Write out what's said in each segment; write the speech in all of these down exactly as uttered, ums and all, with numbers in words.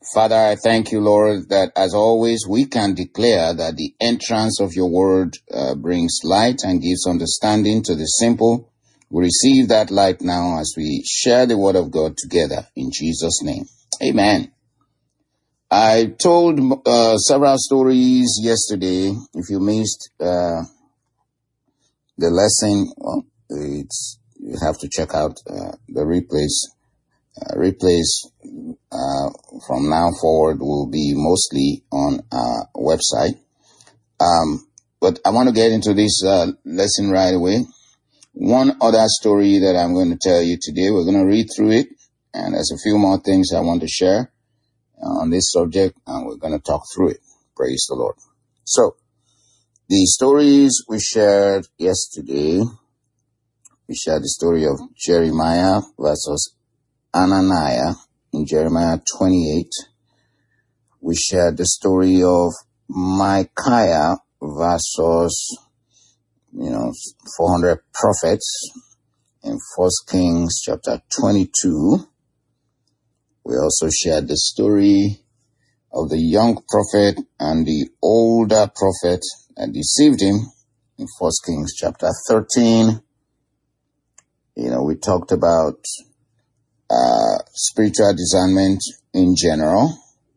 Father, I thank you, Lord, that as always we can declare that the entrance of your word uh, brings light and gives understanding to the simple. We receive that light now as we share the word of God together in Jesus' name. Amen. I told uh, several stories yesterday. If you missed uh, the lesson, well, it's, you have to check out uh, the replays. Uh, replays uh, from now forward will be mostly on our website. Um, but I want to get into this uh, lesson right away. One other story that I'm going to tell you today, we're going to read through it, and there's a few more things I want to share on this subject, and we're going to talk through it. Praise the Lord. So, the stories we shared yesterday, we shared the story of Jeremiah versus Ananiah in Jeremiah twenty-eight. We shared the story of Micaiah versus, you know, four hundred prophets in First Kings chapter twenty-two. We also shared the story of the young prophet and the older prophet that deceived him in First Kings chapter thirteen. You know, we talked about Uh, spiritual discernment in general,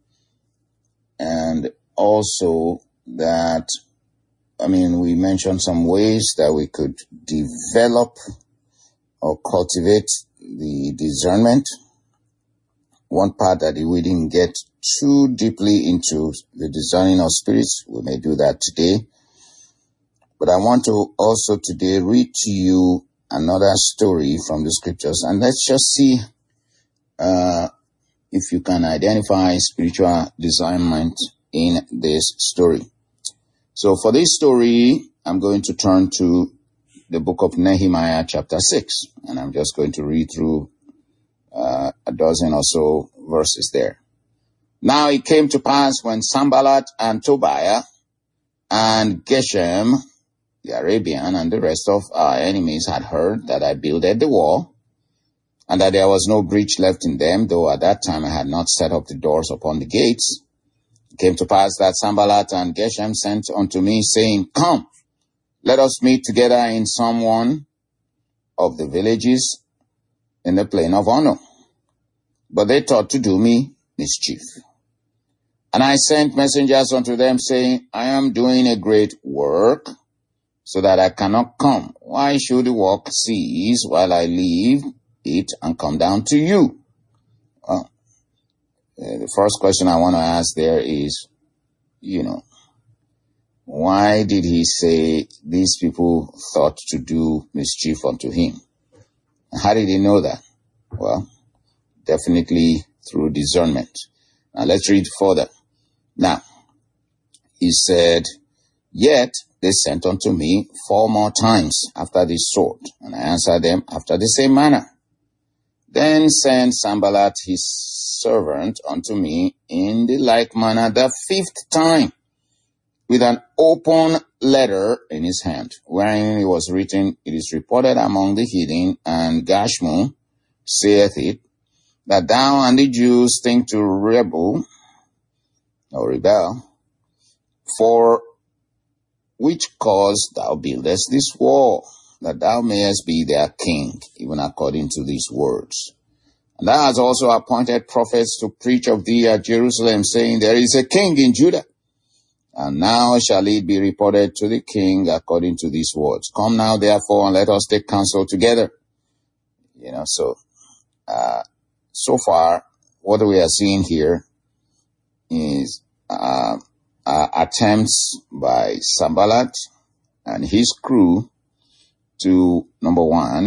and also that, I mean, we mentioned some ways that we could develop or cultivate the discernment. One part that we didn't get too deeply into, the discerning of spirits, we may do that today. But I want to also today read to you another story from the scriptures, and let's just see Uh, if you can identify spiritual discernment in this story. So for this story, I'm going to turn to the book of Nehemiah chapter six, and I'm just going to read through uh, a dozen or so verses there. Now it came to pass when Sanballat and Tobiah and Geshem, the Arabian, and the rest of our enemies had heard that I builded the wall, and that there was no breach left in them, though at that time I had not set up the doors upon the gates. It came to pass that Sanballat and Geshem sent unto me, saying, Come, let us meet together in some one of the villages in the plain of Ono. But they thought to do me mischief. And I sent messengers unto them, saying, I am doing a great work, so that I cannot come. Why should the work cease while I leave it and come down to you? Well, uh, the first question I want to ask there is, you know, why did he say these people thought to do mischief unto him? How did he know that? Well, definitely through discernment. Now let's read further. Now, he said, Yet they sent unto me four more times after this sort, and I answered them after the same manner. Then sent Sanballat his servant unto me in the like manner the fifth time, with an open letter in his hand, wherein it was written, It is reported among the heathen, and Gashmu saith it, that thou and the Jews think to rebel, or rebel, for which cause thou buildest this wall, that thou mayest be their king, even according to these words. And thou hast also appointed prophets to preach of thee at Jerusalem, saying, There is a king in Judah. And now shall it be reported to the king according to these words. Come now, therefore, and let us take counsel together. You know, so, uh, so far, what we are seeing here is, uh, uh attempts by Sanballat and his crew to, number one,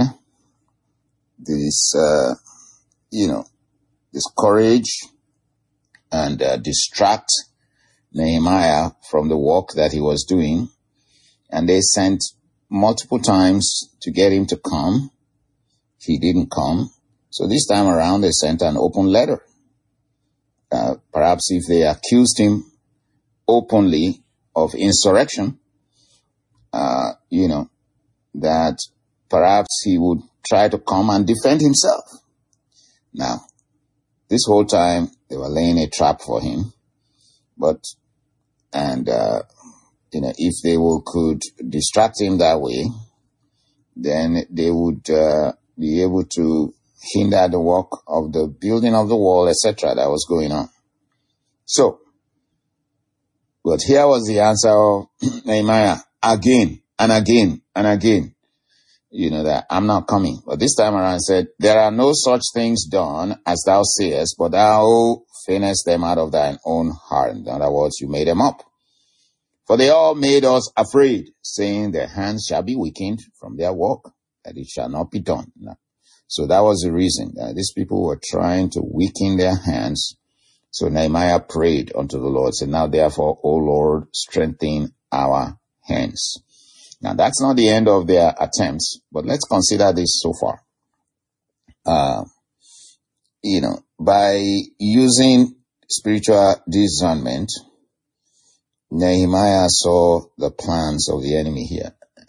this, uh, you know, discourage and uh, distract Nehemiah from the work that he was doing. And they sent multiple times to get him to come. He didn't come. So this time around, they sent an open letter. Uh, perhaps if they accused him openly of insurrection, uh, you know, that perhaps he would try to come and defend himself. Now, this whole time they were laying a trap for him. But, and, uh, you know, if they will, could distract him that way, then they would uh, be able to hinder the work of the building of the wall, et cetera that was going on. So, but here was the answer of Nehemiah again and again and again. You know, that I'm not coming. But this time around said, there are no such things done as thou sayest, but thou feignest them out of thine own heart. In other words, you made them up. For they all made us afraid, saying their hands shall be weakened from their work, that it shall not be done. No. So that was the reason. Uh, these people were trying to weaken their hands. So Nehemiah prayed unto the Lord, said, now therefore, O Lord, strengthen our hands. Now, that's not the end of their attempts, but let's consider this so far. Uh, you know, by using spiritual discernment, Nehemiah saw the plans of the enemy here.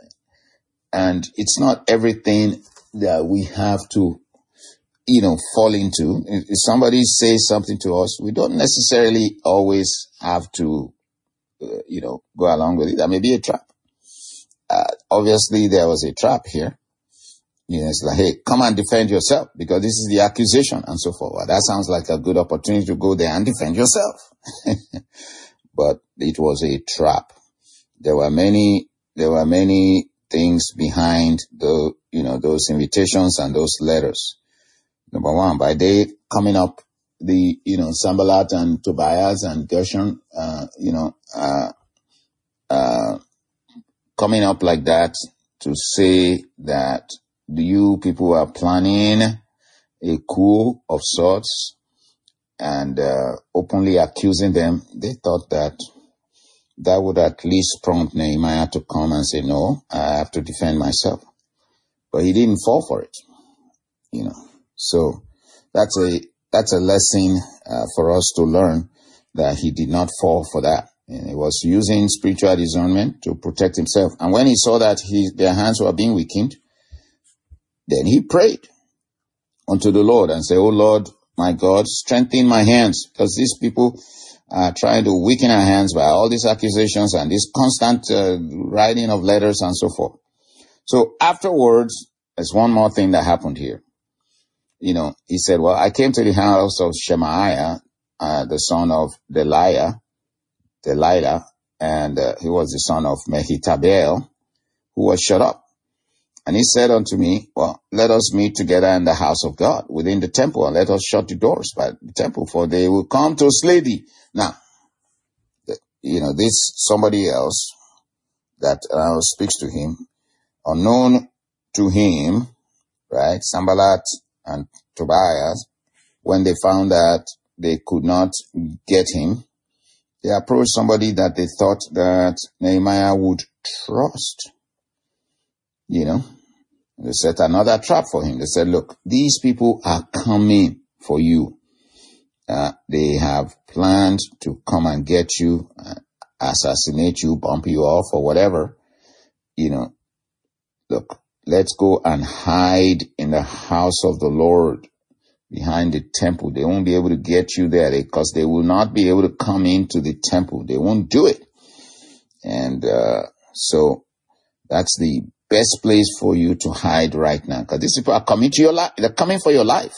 And it's not everything that we have to, you know, fall into. If somebody says something to us, we don't necessarily always have to, uh, you know, go along with it. That may be a trap. Uh, obviously, there was a trap here. You know, it's like, hey, come and defend yourself because this is the accusation and so forth. Well, that sounds like a good opportunity to go there and defend yourself. But it was a trap. There were many, there were many things behind the, you know, those invitations and those letters. Number one, by day coming up, the, you know, Sanballat and Tobias and Gershon, uh, you know, uh, uh, coming up like that to say that you people are planning a coup of sorts and uh, openly accusing them, they thought that that would at least prompt Nehemiah to come and say, no, I have to defend myself. But he didn't fall for it, you know. So that's a that's a lesson uh, for us to learn, that he did not fall for that. And he was using spiritual discernment to protect himself. And when he saw that he, their hands were being weakened, then he prayed unto the Lord and said, oh Lord, my God, strengthen my hands, because these people are trying to weaken our hands by all these accusations and this constant uh, writing of letters and so forth. So afterwards, there's one more thing that happened here. You know, he said, well, I came to the house of Shemaiah, uh, the son of Deliah, Delilah, and uh, he was the son of Mehetabel, who was shut up. And he said unto me, well, let us meet together in the house of God, within the temple, and let us shut the doors by the temple, for they will come to slay thee. Now, you know, this somebody else that uh, speaks to him, unknown to him, right, Sanballat and Tobias, when they found that they could not get him, they approached somebody that they thought that Nehemiah would trust. You know, they set another trap for him. They said, look, these people are coming for you. Uh, they have planned to come and get you, uh, assassinate you, bump you off or whatever. You know, look, let's go and hide in the house of the Lord behind the temple. They won't be able to get you there because they will not be able to come into the temple. They won't do it. And uh, so that's the best place for you to hide right now, because these people are coming to your life. They're coming for your life.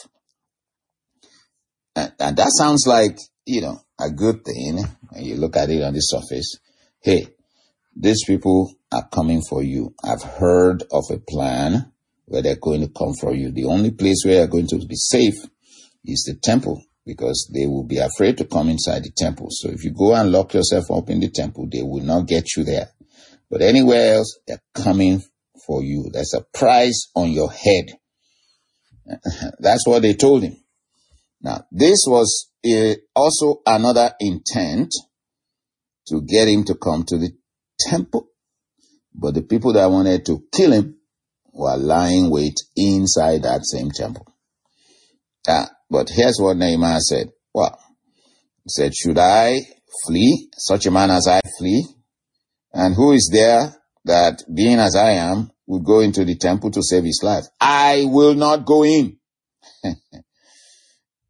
And, and that sounds like, you know, a good thing when you look at it on the surface. Hey, these people are coming for you. I've heard of a plan where they're going to come for you. The only place where you're going to be safe is the temple, because they will be afraid to come inside the temple. So if you go and lock yourself up in the temple, they will not get you there. But anywhere else, they're coming for you. There's a price on your head. That's what they told him. Now, this was a, also another intent to get him to come to the temple. But the people that wanted to kill him were lying wait inside that same temple. Ah, but here's what Nehemiah said. Well, he said, should I flee, such a man as I flee? And who is there that, being as I am, would go into the temple to save his life? I will not go in.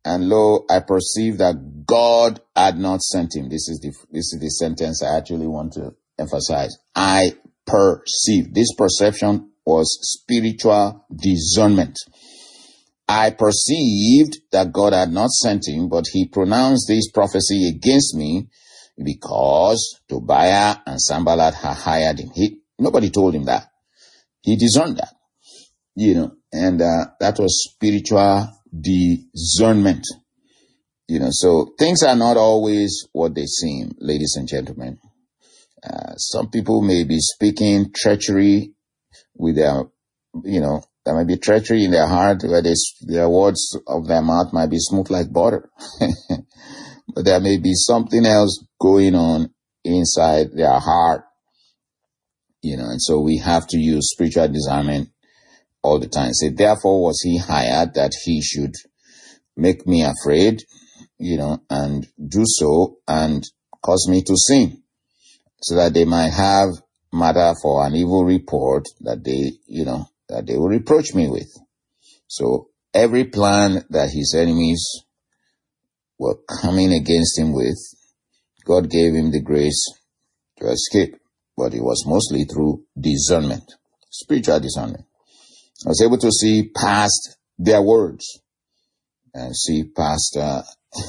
and lo, I perceived that God had not sent him. This is the, this is the sentence I actually want to emphasize. I perceived. This perception was spiritual discernment. I perceived that God had not sent him, but he pronounced this prophecy against me because Tobiah and Sanballat had hired him. He, nobody told him that. He discerned that, you know, and uh, that was spiritual discernment. You know, so things are not always what they seem, ladies and gentlemen. Uh, some people may be speaking treachery with their, you know, there might be treachery in their heart, where they, their words of their mouth might be smooth like butter. But there may be something else going on inside their heart, you know, and so we have to use spiritual discernment all the time. Say, therefore was he hired that he should make me afraid, you know, and do so and cause me to sin, so that they might have matter for an evil report that they, you know, that they will reproach me with. So every plan that his enemies were coming against him with, God gave him the grace to escape, but it was mostly through discernment, spiritual discernment. I was able to see past their words and see past, uh,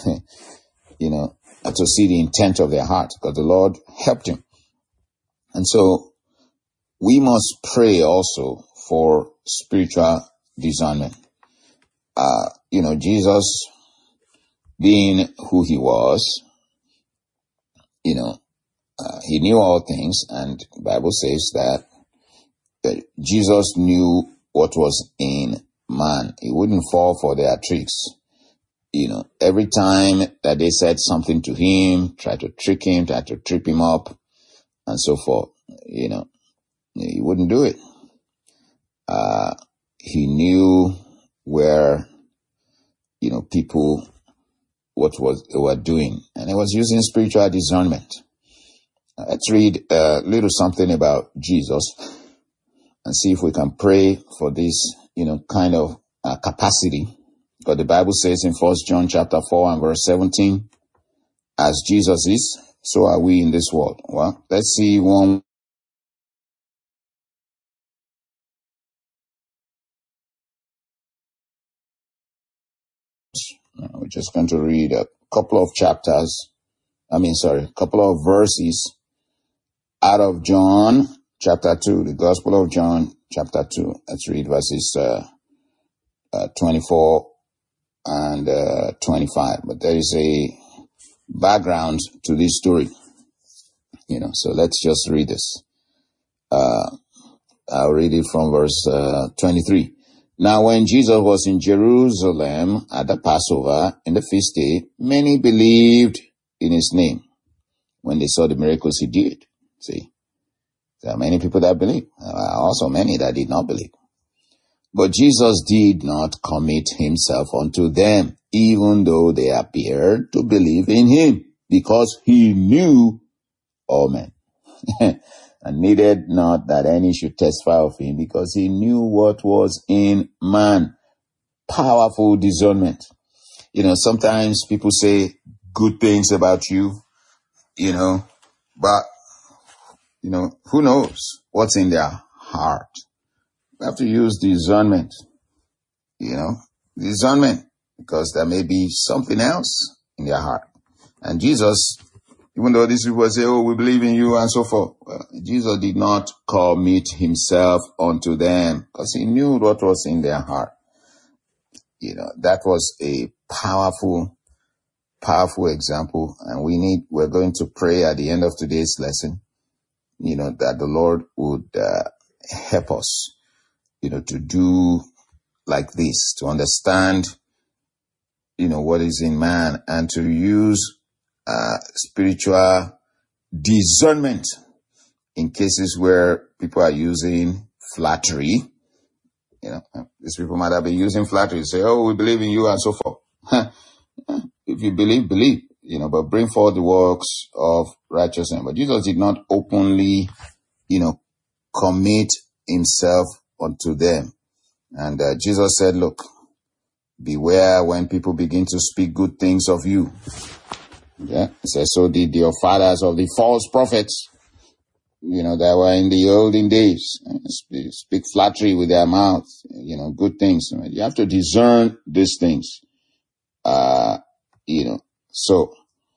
you know, to see the intent of their heart, because the Lord helped him. And so we must pray also for spiritual discernment. Uh, you know, Jesus, being who he was, you know, uh, he knew all things, and the Bible says that, that Jesus knew what was in man. He wouldn't fall for their tricks. You know, every time that they said something to him, tried to trick him, tried to trip him up, and so forth, you know, he wouldn't do it. Uh, he knew where, you know, people, what was they were doing, and he was using spiritual discernment. Uh, let's read a little something about Jesus and see if we can pray for this, you know, kind of uh, capacity. Because the Bible says in First John chapter four and verse seventeen, as Jesus is, so are we in this world. Well, let's see one. We're just going to read a couple of chapters. I mean, sorry, a couple of verses out of John chapter two, the Gospel of John chapter two. Let's read verses uh, uh, twenty-four and uh, twenty-five. But there is a background to this story, you know. So let's just read this. Uh, I'll read it from verse uh, twenty-three. Now, when Jesus was in Jerusalem at the Passover in the feast day, many believed in his name when they saw the miracles he did. See, there are many people that believe. There are also many that did not believe. But Jesus did not commit himself unto them, even though they appeared to believe in him, because he knew all men. And needed not that any should testify of him, because he knew what was in man. Powerful discernment. You know, sometimes people say good things about you, you know, but, you know, who knows what's in their heart? We have to use discernment, you know, discernment, because there may be something else in their heart. And Jesus, even though these people say, oh, we believe in you and so forth, well, Jesus did not commit himself unto them, because he knew what was in their heart. You know, that was a powerful, powerful example. And we need, we're going to pray at the end of today's lesson, you know, that the Lord would uh, help us, you know, to do like this, to understand, you know, what is in man, and to use uh, spiritual discernment in cases where people are using flattery. You know, these people might have been using flattery, say, oh, we believe in you and so forth. If you believe, believe, you know, but bring forth the works of righteousness. But Jesus did not openly, you know, commit himself unto them. And uh, Jesus said, look, beware when people begin to speak good things of you. Yeah, it says, so did your fathers of the false prophets, you know, that were in the olden days, speak, speak flattery with their mouth, you know, good things. You have to discern these things, uh, you know. So,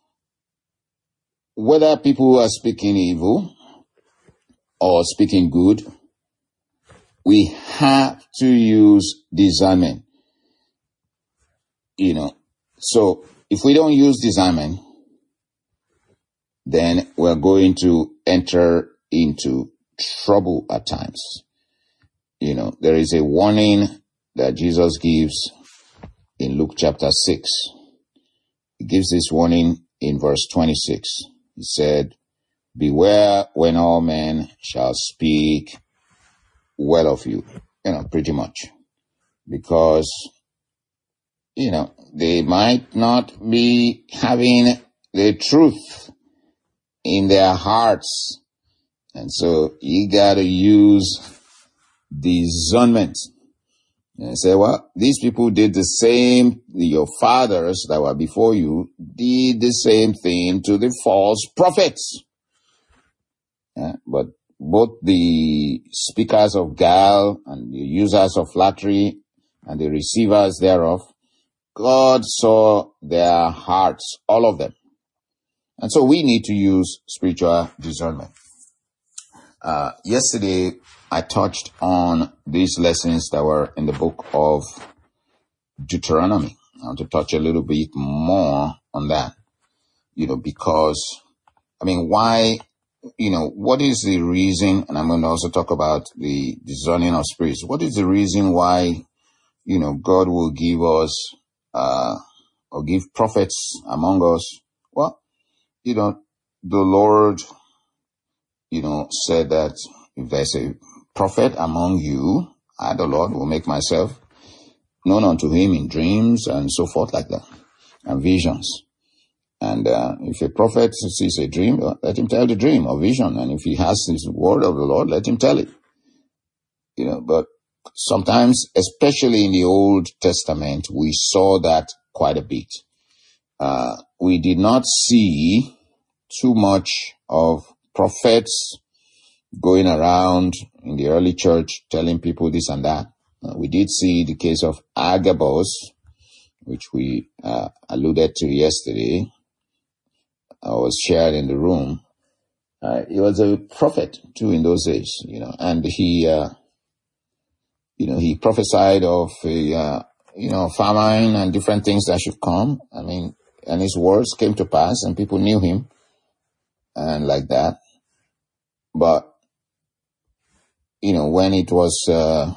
whether people are speaking evil or speaking good, we have to use discernment, you know. So, if we don't use discernment, then we're going to enter into trouble at times. You know, there is a warning that Jesus gives in Luke chapter six. He gives this warning in verse twenty-six. He said, beware when all men shall speak well of you. You know, pretty much. Because, you know, they might not be having the truth in their hearts. And so you got to use discernment. And say, well, these people did the same, your fathers that were before you did the same thing to the false prophets. Yeah, but both the speakers of guile and the users of flattery and the receivers thereof, God saw their hearts, all of them. And so we need to use spiritual discernment. Uh, yesterday, I touched on these lessons that were in the book of Deuteronomy. I want to touch a little bit more on that, you know, because, I mean, why, you know, what is the reason, and I'm going to also talk about the discerning of spirits. What is the reason why, you know, God will give us, uh, or give prophets among us? Well, you know, the Lord, you know, said that if there's a prophet among you, I, the Lord, will make myself known unto him in dreams and so forth like that, and visions. And uh, if a prophet sees a dream, let him tell the dream or vision. And if he has his word of the Lord, let him tell it. You know, but sometimes, especially in the Old Testament, we saw that quite a bit. Uh, we did not see too much of prophets going around in the early church telling people this and that. Uh, we did see the case of Agabus, which we uh, alluded to yesterday. I was shared in the room. Uh, he was a prophet too in those days, you know, and he, uh, you know, he prophesied of a, uh, you know, famine and different things that should come. I mean, and his words came to pass and people knew him and like that. But, you know, when it was, uh,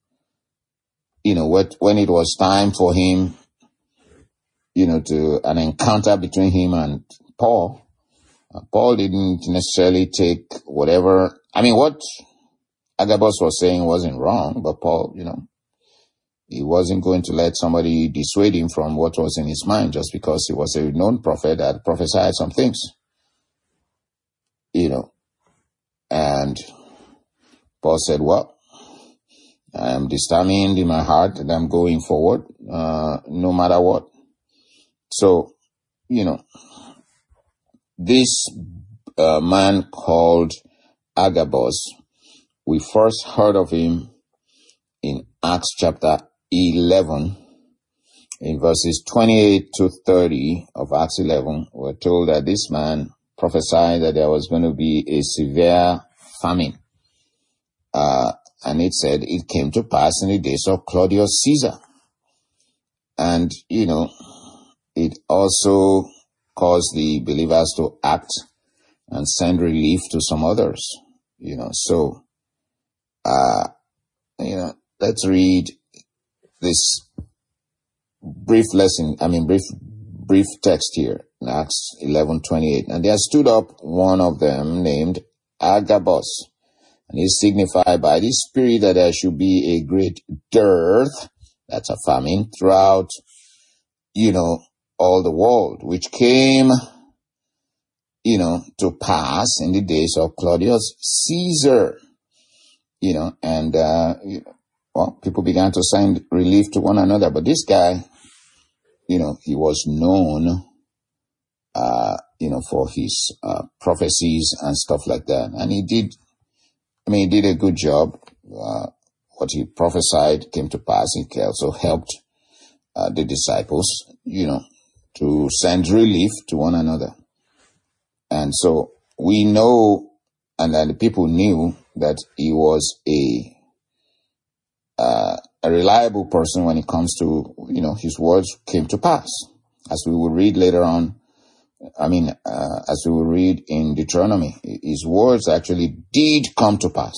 you know, what, when it was time for him, you know, to an encounter between him and Paul, uh, Paul didn't necessarily take whatever, I mean, what Agabus was saying wasn't wrong, but Paul, you know, he wasn't going to let somebody dissuade him from what was in his mind just because he was a known prophet that prophesied some things, you know, and Paul said, well, I am determined in my heart that I'm going forward, uh, no matter what. So, you know, this uh, man called Agabus, we first heard of him in Acts chapter eleven, in verses twenty-eight to thirty of Acts eleven. We're told that this man prophesied that there was going to be a severe famine. Uh, and it said it came to pass in the days of Claudius Caesar. And, you know, it also caused the believers to act and send relief to some others, you know. So, uh, you know, let's read this brief lesson, I mean, brief, brief text here in Acts eleven twenty-eight. And there stood up one of them named Agabus, and he signified by the Spirit that there should be a great dearth, that's a famine, throughout, you know, all the world, which came, you know, to pass in the days of Claudius Caesar, you know, and, uh, you know, well, people began to send relief to one another. But this guy, you know, he was known, uh, you know, for his uh, prophecies and stuff like that. And he did, I mean, he did a good job. Uh, what he prophesied came to pass. He also helped uh, the disciples, you know, to send relief to one another. And so we know, and that the people knew that he was a uh, a reliable person when it comes to, you know, his words came to pass. As we will read later on, I mean, uh, as we will read in Deuteronomy, his words actually did come to pass,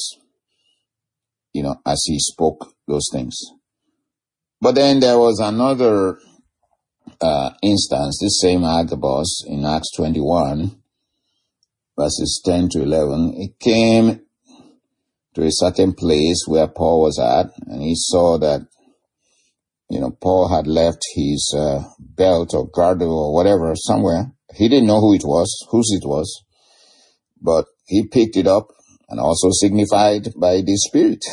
you know, as he spoke those things. But then there was another uh, instance, this same Agabus in Acts twenty-one, verses ten to eleven. It came to a certain place where Paul was at, and he saw that, you know, Paul had left his uh, belt or girdle or whatever somewhere. He didn't know who it was, whose it was, but he picked it up and also signified by the Spirit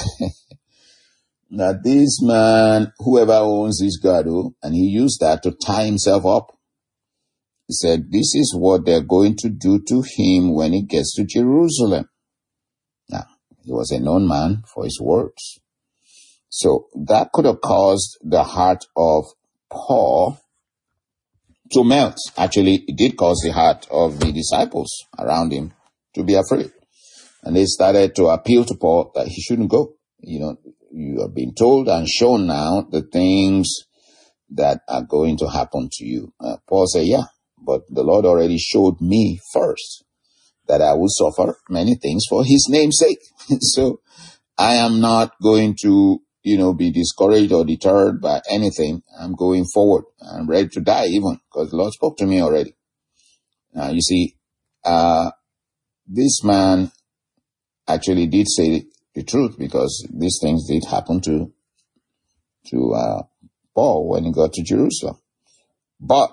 that this man, whoever owns this girdle, and he used that to tie himself up. He said, this is what they're going to do to him when he gets to Jerusalem. Now, he was a known man for his words. So that could have caused the heart of Paul to melt. Actually, it did cause the heart of the disciples around him to be afraid. And they started to appeal to Paul that he shouldn't go. You know, you have been told and shown now the things that are going to happen to you. Uh, Paul said, yeah, but the Lord already showed me first that I will suffer many things for his name's sake. So I am not going to, you know, be discouraged or deterred by anything. I'm going forward. I'm ready to die even because the Lord spoke to me already. Now, you see, uh, this man actually did say the truth because these things did happen to, to, uh, Paul when he got to Jerusalem. But,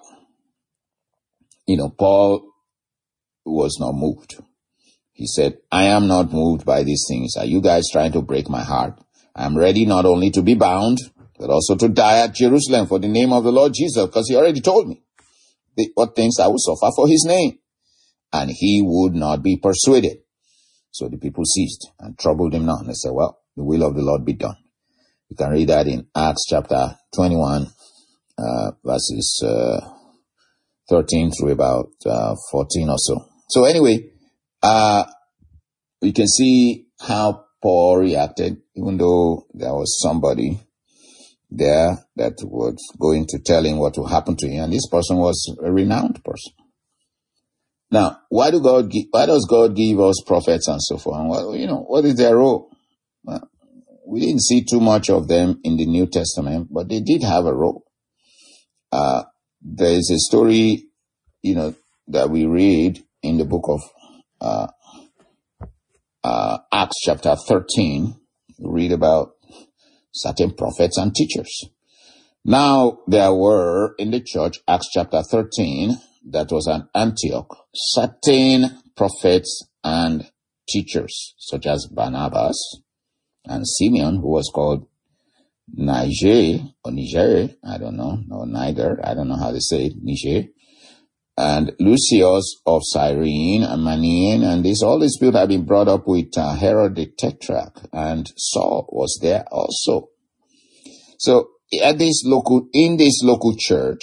you know, Paul was not moved. He said, I am not moved by these things. Are you guys trying to break my heart? I'm ready not only to be bound, but also to die at Jerusalem for the name of the Lord Jesus, because he already told me the, what things I will suffer for his name. And he would not be persuaded. So the people ceased and troubled him not. And they said, well, the will of the Lord be done. You can read that in Acts chapter twenty-one, uh, verses uh, thirteen through about uh, fourteen or so. So anyway, uh, you can see how Paul reacted, even though there was somebody there that was going to tell him what will happen to him. And this person was a renowned person. Now, why do God give, why does God give us prophets and so forth? And what, you know, what is their role? Well, we didn't see too much of them in the New Testament, but they did have a role. Uh, there is a story, you know, that we read in the book of uh, uh, Acts chapter thirteen. We read about certain prophets and teachers. Now, there were in the church, Acts chapter thirteen, that was an Antioch, certain prophets and teachers, such as Barnabas and Simeon, who was called Niger, or Niger, I don't know, or Niger, I don't know how they say it, Niger, and Lucius of Cyrene, and Manaen, and this, all these people have been brought up with uh, Herod the Tetrarch, and Saul was there also. So, at this local, in this local church,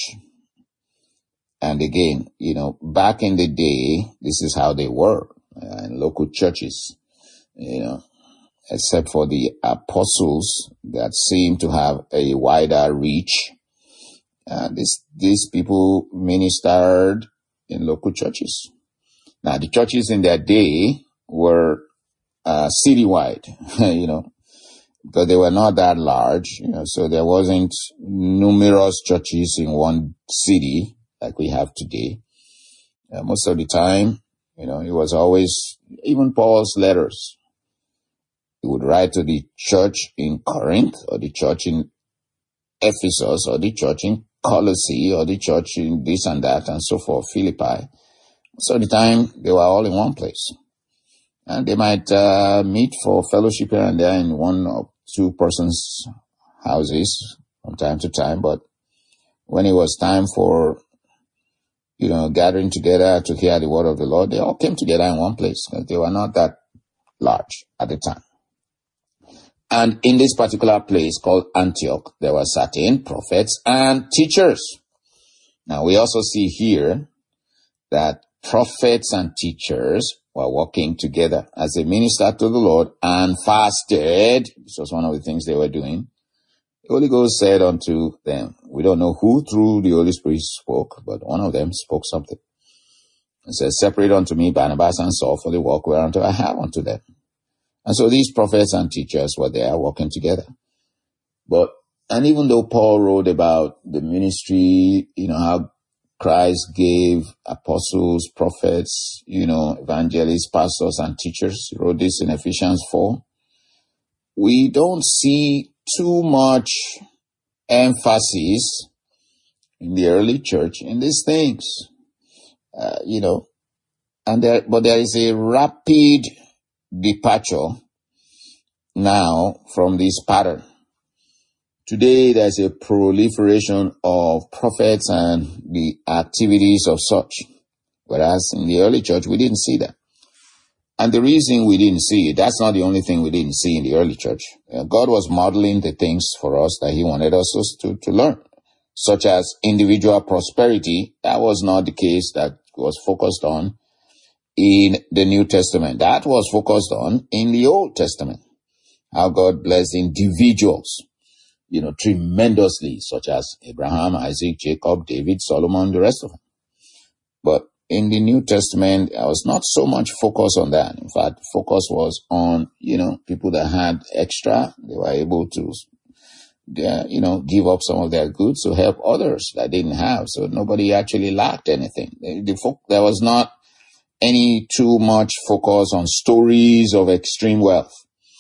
and again, you know, back in the day, this is how they were uh, in local churches, you know, except for the apostles that seem to have a wider reach. Uh, this, these people ministered in local churches. Now, the churches in their day were uh, citywide, you know, but they were not that large, you know, so there wasn't numerous churches in one city like we have today. Uh, most of the time, you know, it was always, even Paul's letters, he would write to the church in Corinth, or the church in Ephesus, or the church in Colossae, or the church in this and that, and so forth, Philippi. Most of the time, they were all in one place. And they might uh, meet for fellowship here and there in one or two persons' houses from time to time, but when it was time for, you know, gathering together to hear the word of the Lord, they all came together in one place. They were not that large at the time. And in this particular place called Antioch, there were certain prophets and teachers. Now, we also see here that prophets and teachers were working together as they ministered to the Lord and fasted. This was one of the things they were doing. The Holy Ghost said unto them, we don't know who through the Holy Spirit spoke, but one of them spoke something. It says, separate unto me Barnabas and Saul for the work whereunto I have unto them. And so these prophets and teachers were there working together. But, and even though Paul wrote about the ministry, you know, how Christ gave apostles, prophets, you know, evangelists, pastors, and teachers, he wrote this in Ephesians four, we don't see too much emphasis in the early church in these things, uh, you know, and there, but there is a rapid departure now from this pattern. Today, there's a proliferation of prophets and the activities of such, whereas in the early church, we didn't see that. And the reason we didn't see it, that's not the only thing we didn't see in the early church. Uh, God was modeling the things for us that he wanted us to, to learn, such as individual prosperity. That was not the case that was focused on in the New Testament. That was focused on in the Old Testament. How God blessed individuals, you know, tremendously, such as Abraham, Isaac, Jacob, David, Solomon, the rest of them. But in the New Testament, I was not so much focused on that. In fact, focus was on, you know, people that had extra. They were able to, you know, give up some of their goods to help others that didn't have. So nobody actually lacked anything. The, the, there was not any too much focus on stories of extreme wealth.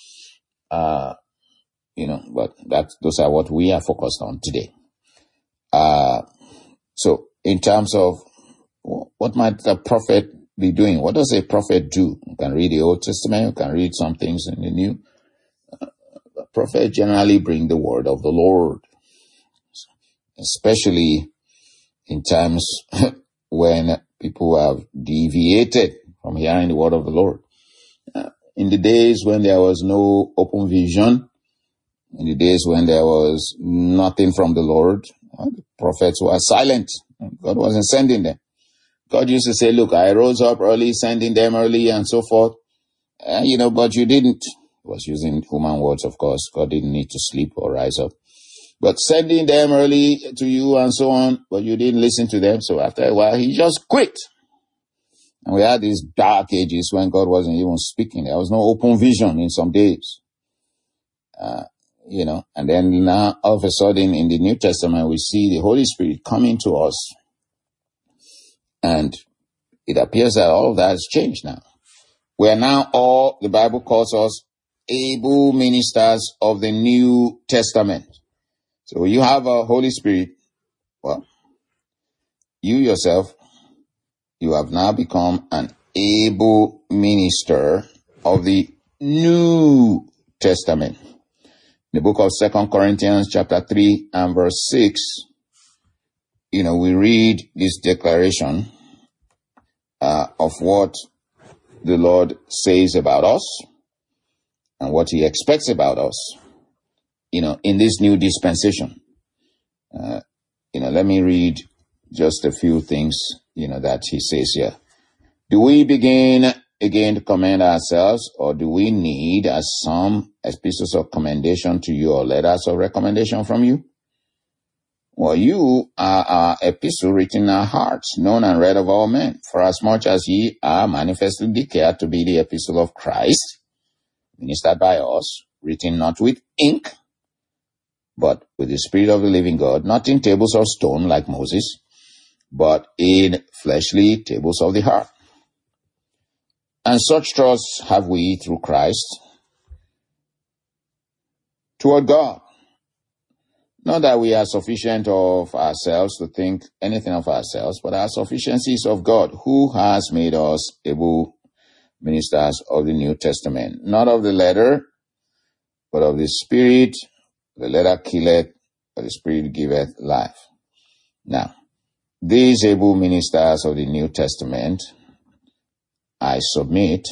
Uh, you know, but that, those are what we are focused on today. Uh, so in terms of what might a prophet be doing? What does a prophet do? You can read the Old Testament, you can read some things in the New. Uh, a prophet generally bring the word of the Lord, especially in times when people have deviated from hearing the word of the Lord. Uh, in the days when there was no open vision, in the days when there was nothing from the Lord, uh, the prophets were silent. God wasn't sending them. God used to say, look, I rose up early, sending them early and so forth. Uh, you know, but you didn't. He was using human words, of course. God didn't need to sleep or rise up. But sending them early to you and so on, but you didn't listen to them. So after a while, he just quit. And we had these dark ages when God wasn't even speaking. There was no open vision in some days. Uh, you know, and then now all of a sudden in the New Testament, we see the Holy Spirit coming to us. And it appears that all of that has changed now. We are now all, the Bible calls us, able ministers of the New Testament. So you have a Holy Spirit. Well, you yourself, you have now become an able minister of the New Testament. In the book of Second Corinthians chapter three and verse six, you know, we read this declaration uh, of what the Lord says about us and what he expects about us, you know, in this new dispensation. Uh, you know, let me read just a few things, you know, that he says here. Do we begin again to commend ourselves, or do we need, as some, epistles of commendation to you or letters of recommendation from you? Well, you are our epistle written in our hearts, known and read of all men, for as much as ye are manifestly declared to be the epistle of Christ, ministered by us, written not with ink, but with the Spirit of the living God, not in tables of stone like Moses, but in fleshly tables of the heart. And such trust have we through Christ toward God. Not that we are sufficient of ourselves to think anything of ourselves, but our sufficiency is of God, who has made us able ministers of the New Testament, not of the letter, But of the Spirit, the letter killeth, but the Spirit giveth life. Now, these able ministers of the New Testament, I submit,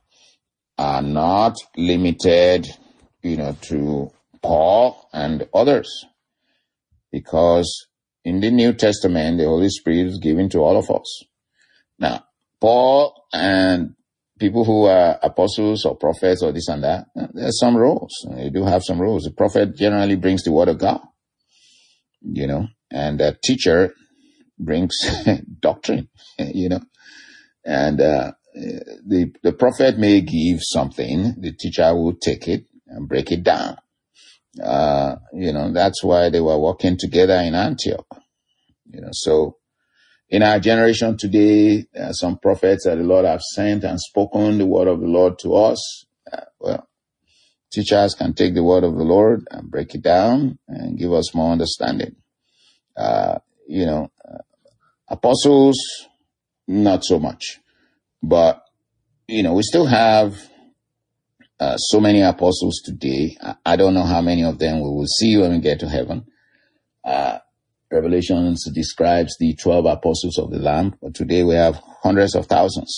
are not limited, you know, to Paul and others. Because in the New Testament, the Holy Spirit is given to all of us. Now, Paul and people who are apostles or prophets or this and that, there's some roles. They do have some roles. The prophet generally brings the word of God, you know, and the teacher brings doctrine, you know, and uh, the the prophet may give something, the teacher will take it and break it down. Uh, you know, that's why they were working together in Antioch, you know, so in our generation today, there are some prophets that the Lord have sent and spoken the word of the Lord to us. Uh, well, teachers can take the word of the Lord and break it down and give us more understanding. Uh, you know, uh, apostles, not so much. But, you know, we still have uh, so many apostles today. I, I don't know how many of them we will see when we get to heaven. Uh, Revelations describes the twelve apostles of the Lamb, but today we have hundreds of thousands.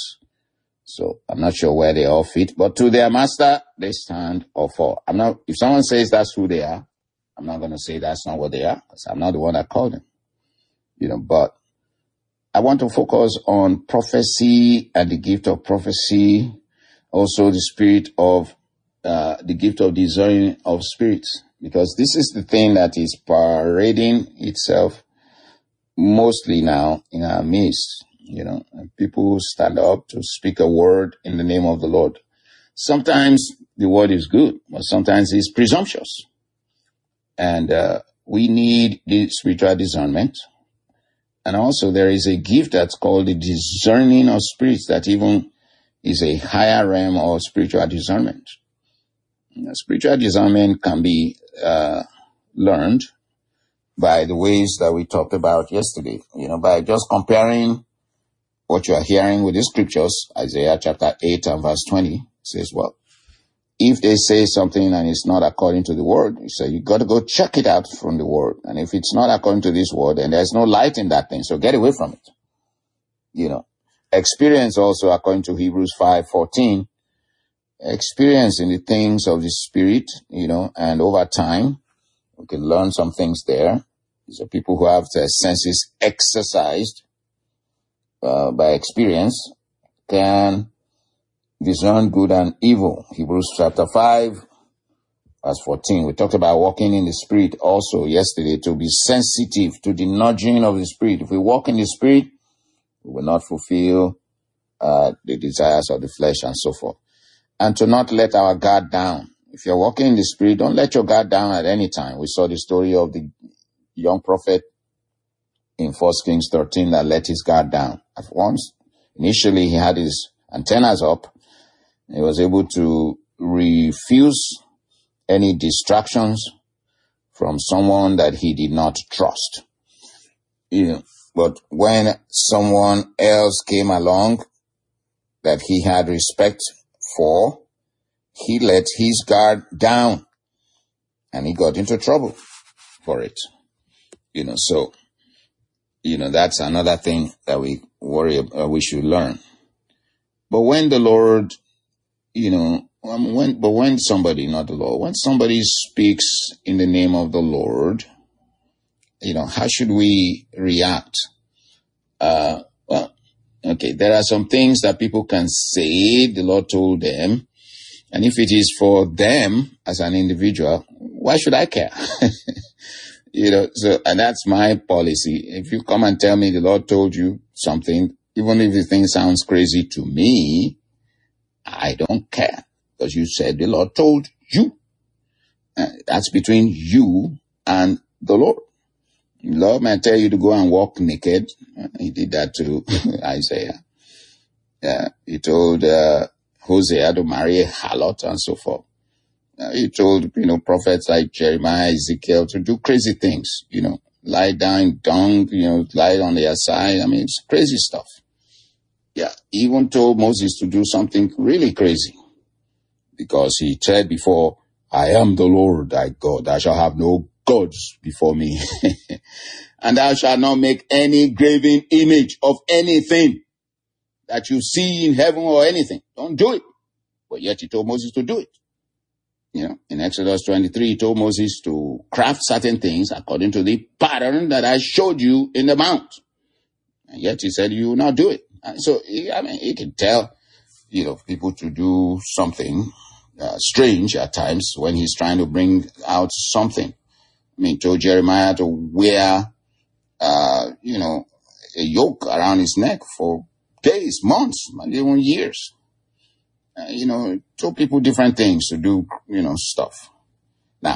So I'm not sure where they all fit, but to their master, they stand or fall. I'm not, if someone says that's who they are, I'm not going to say that's not what they are, because I'm not the one that called them. You know, but I want to focus on prophecy and the gift of prophecy, also the spirit of, uh, the gift of discerning of spirits. Because this is the thing that is parading itself mostly now in our midst, you know, and people stand up to speak a word in the name of the Lord. Sometimes the word is good, but sometimes it's presumptuous. And uh, we need the spiritual discernment. And also there is a gift that's called the discerning of spirits that even is a higher realm of spiritual discernment. Spiritual discernment can be uh, learned by the ways that we talked about yesterday, you know, by just comparing what you are hearing with the scriptures. Isaiah chapter eight and verse twenty says, well, if they say something and it's not according to the word, you say, you got to go check it out from the word. And if it's not according to this word, then there's no light in that thing. So get away from it. You know, experience also, according to Hebrews five fourteen, experience in the things of the Spirit, you know, and over time, we can learn some things there. These are people who have their senses exercised uh, by experience, can discern good and evil. Hebrews chapter five, verse fourteen. We talked about walking in the Spirit also yesterday, to be sensitive to the nudging of the Spirit. If we walk in the Spirit, we will not fulfill uh, the desires of the flesh and so forth. And to not let our guard down. If you're walking in the Spirit, don't let your guard down at any time. We saw the story of the young prophet in First Kings thirteen that let his guard down. At once, initially he had his antennas up. He was able to refuse any distractions from someone that he did not trust. You know, but when someone else came along that he had respect for, he let his guard down and he got into trouble for it. You know, so, you know, that's another thing that we worry about, we should learn. But when the Lord, you know, when, but when somebody, not the Lord, when somebody speaks in the name of the Lord, you know, how should we react? Uh, well, okay, there are some things that people can say, the Lord told them, and if it is for them as an individual, why should I care? You know, so, and that's my policy. If you come and tell me the Lord told you something, even if the thing sounds crazy to me, I don't care, because you said the Lord told you. Uh, that's between you and the Lord. The Lord may tell you to go and walk naked. Uh, he did that to Isaiah. Uh, he told uh, Hosea to marry a harlot and so forth. Uh, he told, you know, prophets like Jeremiah, Ezekiel to do crazy things, you know, lie down in dung, you know, lie on their side. I mean, it's crazy stuff. Yeah, he even told Moses to do something really crazy, because he said before, I am the Lord thy God. Thou shalt have no gods before me. And thou shalt not make any graven image of anything that you see in heaven or anything. Don't do it. But yet he told Moses to do it. You know, in Exodus twenty-three, he told Moses to craft certain things according to the pattern that I showed you in the mount. And yet he said, you will not do it. And so, I mean, he can tell, you know, people to do something uh, strange at times when he's trying to bring out something. I mean, told Jeremiah to wear, uh, you know, a yoke around his neck for days, months, maybe even years. Uh, you know, told people different things to do, you know, stuff. Now,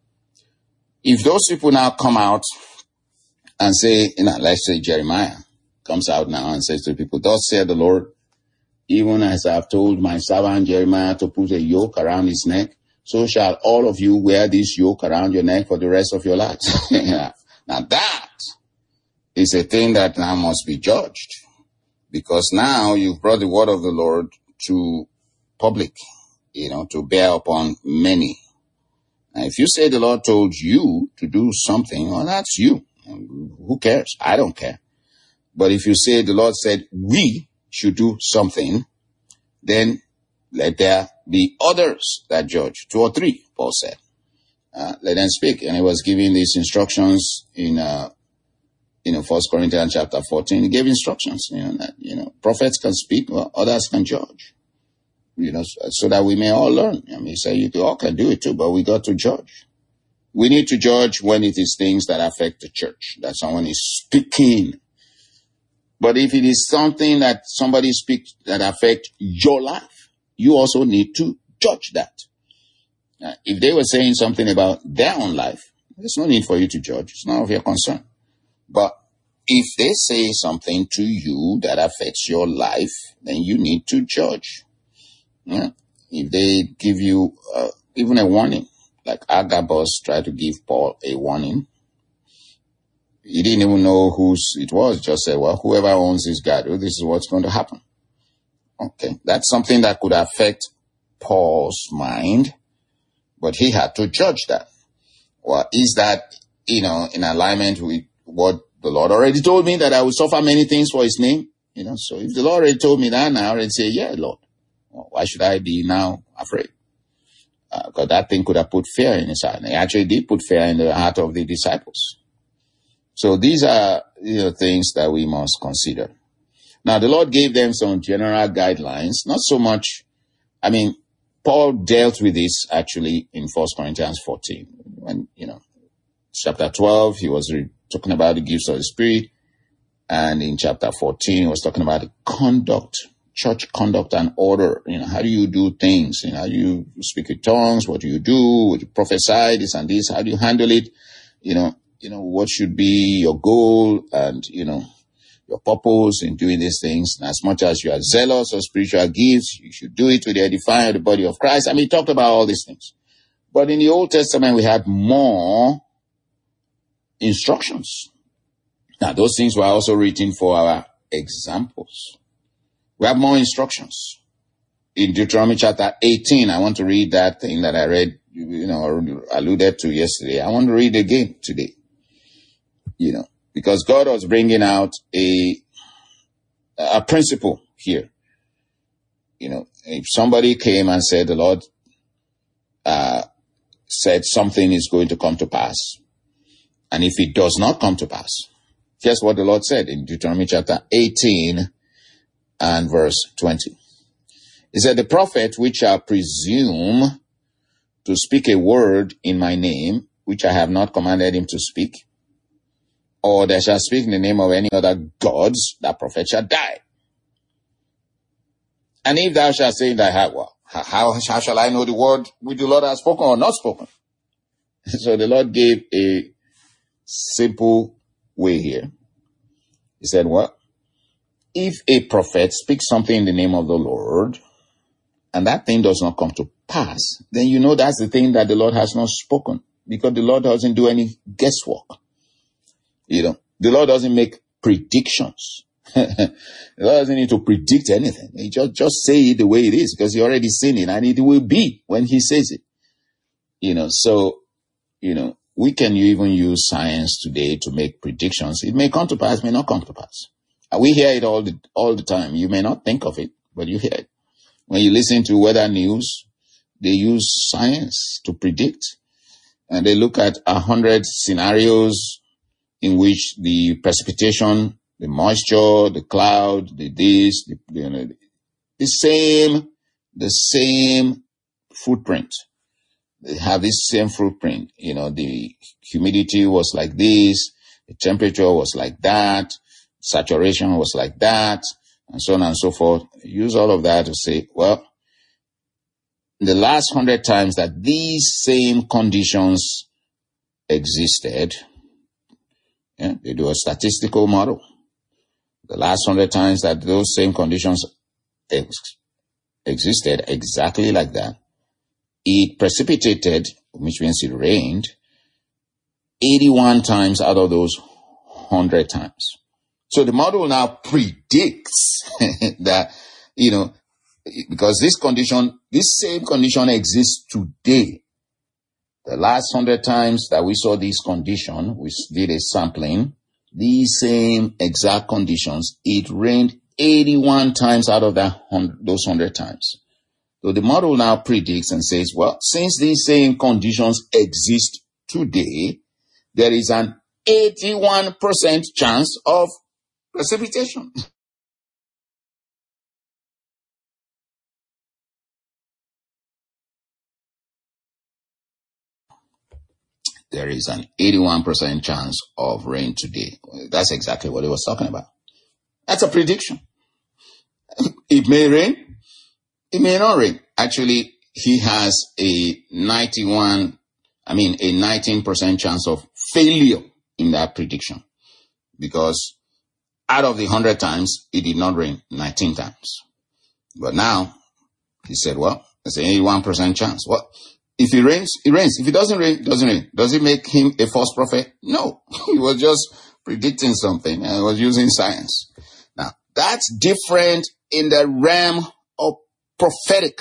if those people now come out and say, you know, let's say Jeremiah comes out now and says to people, thus saith the Lord, even as I have told my servant Jeremiah to put a yoke around his neck, so shall all of you wear this yoke around your neck for the rest of your lives. Now that is a thing that now must be judged, because now you've brought the word of the Lord to public, you know, to bear upon many. Now, if you say the Lord told you to do something, well, that's you. Who cares? I don't care. But if you say the Lord said we should do something, then let there be others that judge. Two or three, Paul said. Uh, let them speak. And he was giving these instructions in, uh, you know, First Corinthians chapter fourteen. He gave instructions, you know, that, you know, prophets can speak, well, others can judge. You know, so, so that we may all learn. I mean, he said you all can do it too, but we got to judge. We need to judge when it is things that affect the church, that someone is speaking. But if it is something that somebody speaks that affects your life, you also need to judge that. Uh, if they were saying something about their own life, there's no need for you to judge. It's none of your concern. But if they say something to you that affects your life, then you need to judge. Yeah. If they give you uh, even a warning, like Agabus tried to give Paul a warning, he didn't even know whose it was, just said, well, whoever owns this guy, this is what's going to happen. Okay, that's something that could affect Paul's mind, but he had to judge that. Well, is that, you know, in alignment with what the Lord already told me, that I will suffer many things for his name? You know, so if the Lord already told me that, I already say, yeah, Lord. Why should I be now afraid? Because uh, that thing could have put fear in his heart. And it actually did put fear in the heart of the disciples. So these are, you know, things that we must consider. Now, the Lord gave them some general guidelines, not so much. I mean, Paul dealt with this actually in First Corinthians fourteen. When, you know, chapter twelve, he was re- talking about the gifts of the Spirit. And in chapter fourteen, he was talking about the conduct, church conduct and order. You know, how do you do things? You know, how do you speak in tongues? What do you do? What do you prophesy? This and this. How do you handle it? You know, you know, what should be your goal and, you know, your purpose in doing these things. And as much as you are zealous of spiritual gifts, you should do it to the edifying of the body of Christ. I mean, he talked about all these things. But in the Old Testament, we had more instructions. Now, those things were also written for our examples. We have more instructions. In Deuteronomy chapter eighteen, I want to read that thing that I read, you know, alluded to yesterday. I want to read again today. You know, because God was bringing out a, a principle here. You know, if somebody came and said the Lord, uh, said something is going to come to pass, and if it does not come to pass, guess what the Lord said in Deuteronomy chapter eighteen and verse twenty. He said, the prophet which shall presume to speak a word in my name, which I have not commanded him to speak, or that shall speak in the name of any other gods, that prophet shall die. And if thou shalt say in thy heart, well, how, how shall I know the word which the Lord has spoken or not spoken? So the Lord gave a simple way here. He said, well, if a prophet speaks something in the name of the Lord, and that thing does not come to pass, then you know that's the thing that the Lord has not spoken, because the Lord doesn't do any guesswork. You know, the Lord doesn't make predictions. The Lord doesn't need to predict anything. He just, just say it the way it is, because he already seen it, and it will be when he says it. You know, so, you know, we can even use science today to make predictions. It may come to pass, may not come to pass. We hear it all the, all the time. You may not think of it, but you hear it. When you listen to weather news, they use science to predict. And they look at a hundred scenarios in which the precipitation, the moisture, the cloud, the this, the, you know, the same, the same footprint. They have this same footprint. You know, the humidity was like this, the temperature was like that, saturation was like that, and so on and so forth. Use all of that to say, well, the last hundred times that these same conditions existed, yeah, they do a statistical model. The last hundred times that those same conditions ex- existed exactly like that, it precipitated, which means it rained, eighty-one times out of those one hundred times. So the model now predicts that, you know, because this condition, this same condition exists today. The last hundred times that we saw this condition, we did a sampling, these same exact conditions, it rained eighty-one times out of that those hundred times. So the model now predicts and says, well, since these same conditions exist today, there is an eighty-one percent chance of precipitation. There is an eighty-one percent chance of rain today. That's exactly what he was talking about. That's a prediction. It may rain. It may not rain. Actually, he has a ninety-one, I mean, a nineteen percent chance of failure in that prediction. Because out of the one hundred times, it did not rain nineteen times. But now, he said, well, there's an eighty-one percent chance. Well, if it rains, it rains. If it doesn't rain, it doesn't rain. Does it make him a false prophet? No. He was just predicting something and he was using science. Now, that's different in the realm of prophetic.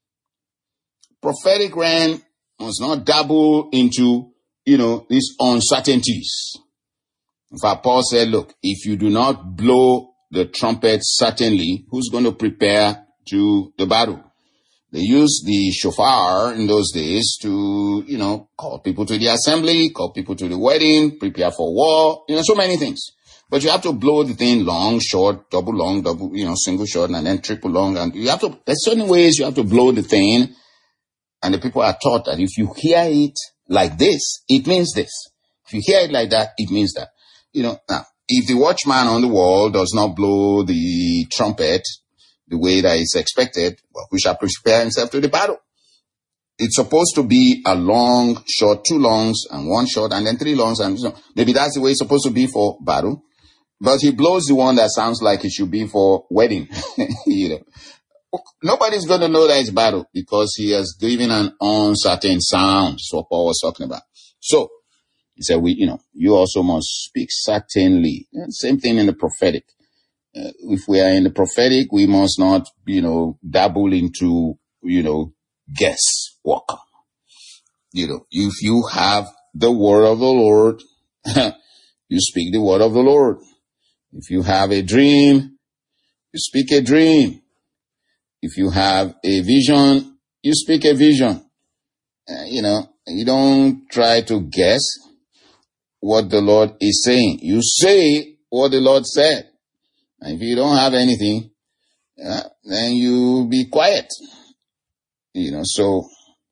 Prophetic realm must not dabble into, you know, these uncertainties. In fact, Paul said, look, if you do not blow the trumpet certainly, who's going to prepare to the battle? They used the shofar in those days to, you know, call people to the assembly, call people to the wedding, prepare for war, you know, so many things. But you have to blow the thing long, short, double long, double, you know, single short, and then triple long. And you have to, there's certain ways you have to blow the thing. And the people are taught that if you hear it like this, it means this. If you hear it like that, it means that. You know, now, if the watchman on the wall does not blow the trumpet the way that it's expected, well, we shall prepare himself to the battle. It's supposed to be a long, short, two longs, and one short, and then three longs, and you know, maybe that's the way it's supposed to be for battle. But he blows the one that sounds like it should be for wedding. You know, nobody's going to know that it's battle because he has given an uncertain sound. That's what Paul was talking about. So he said, "We, you know, you also must speak certainly." Same thing in the prophetic. Uh, if we are in the prophetic, we must not, you know, dabble into, you know, guesswork. You know, if you have the word of the Lord, you speak the word of the Lord. If you have a dream, you speak a dream. If you have a vision, you speak a vision. Uh, you know, you don't try to guess what the Lord is saying. You say what the Lord said. And if you don't have anything, uh, then you be quiet. You know, so,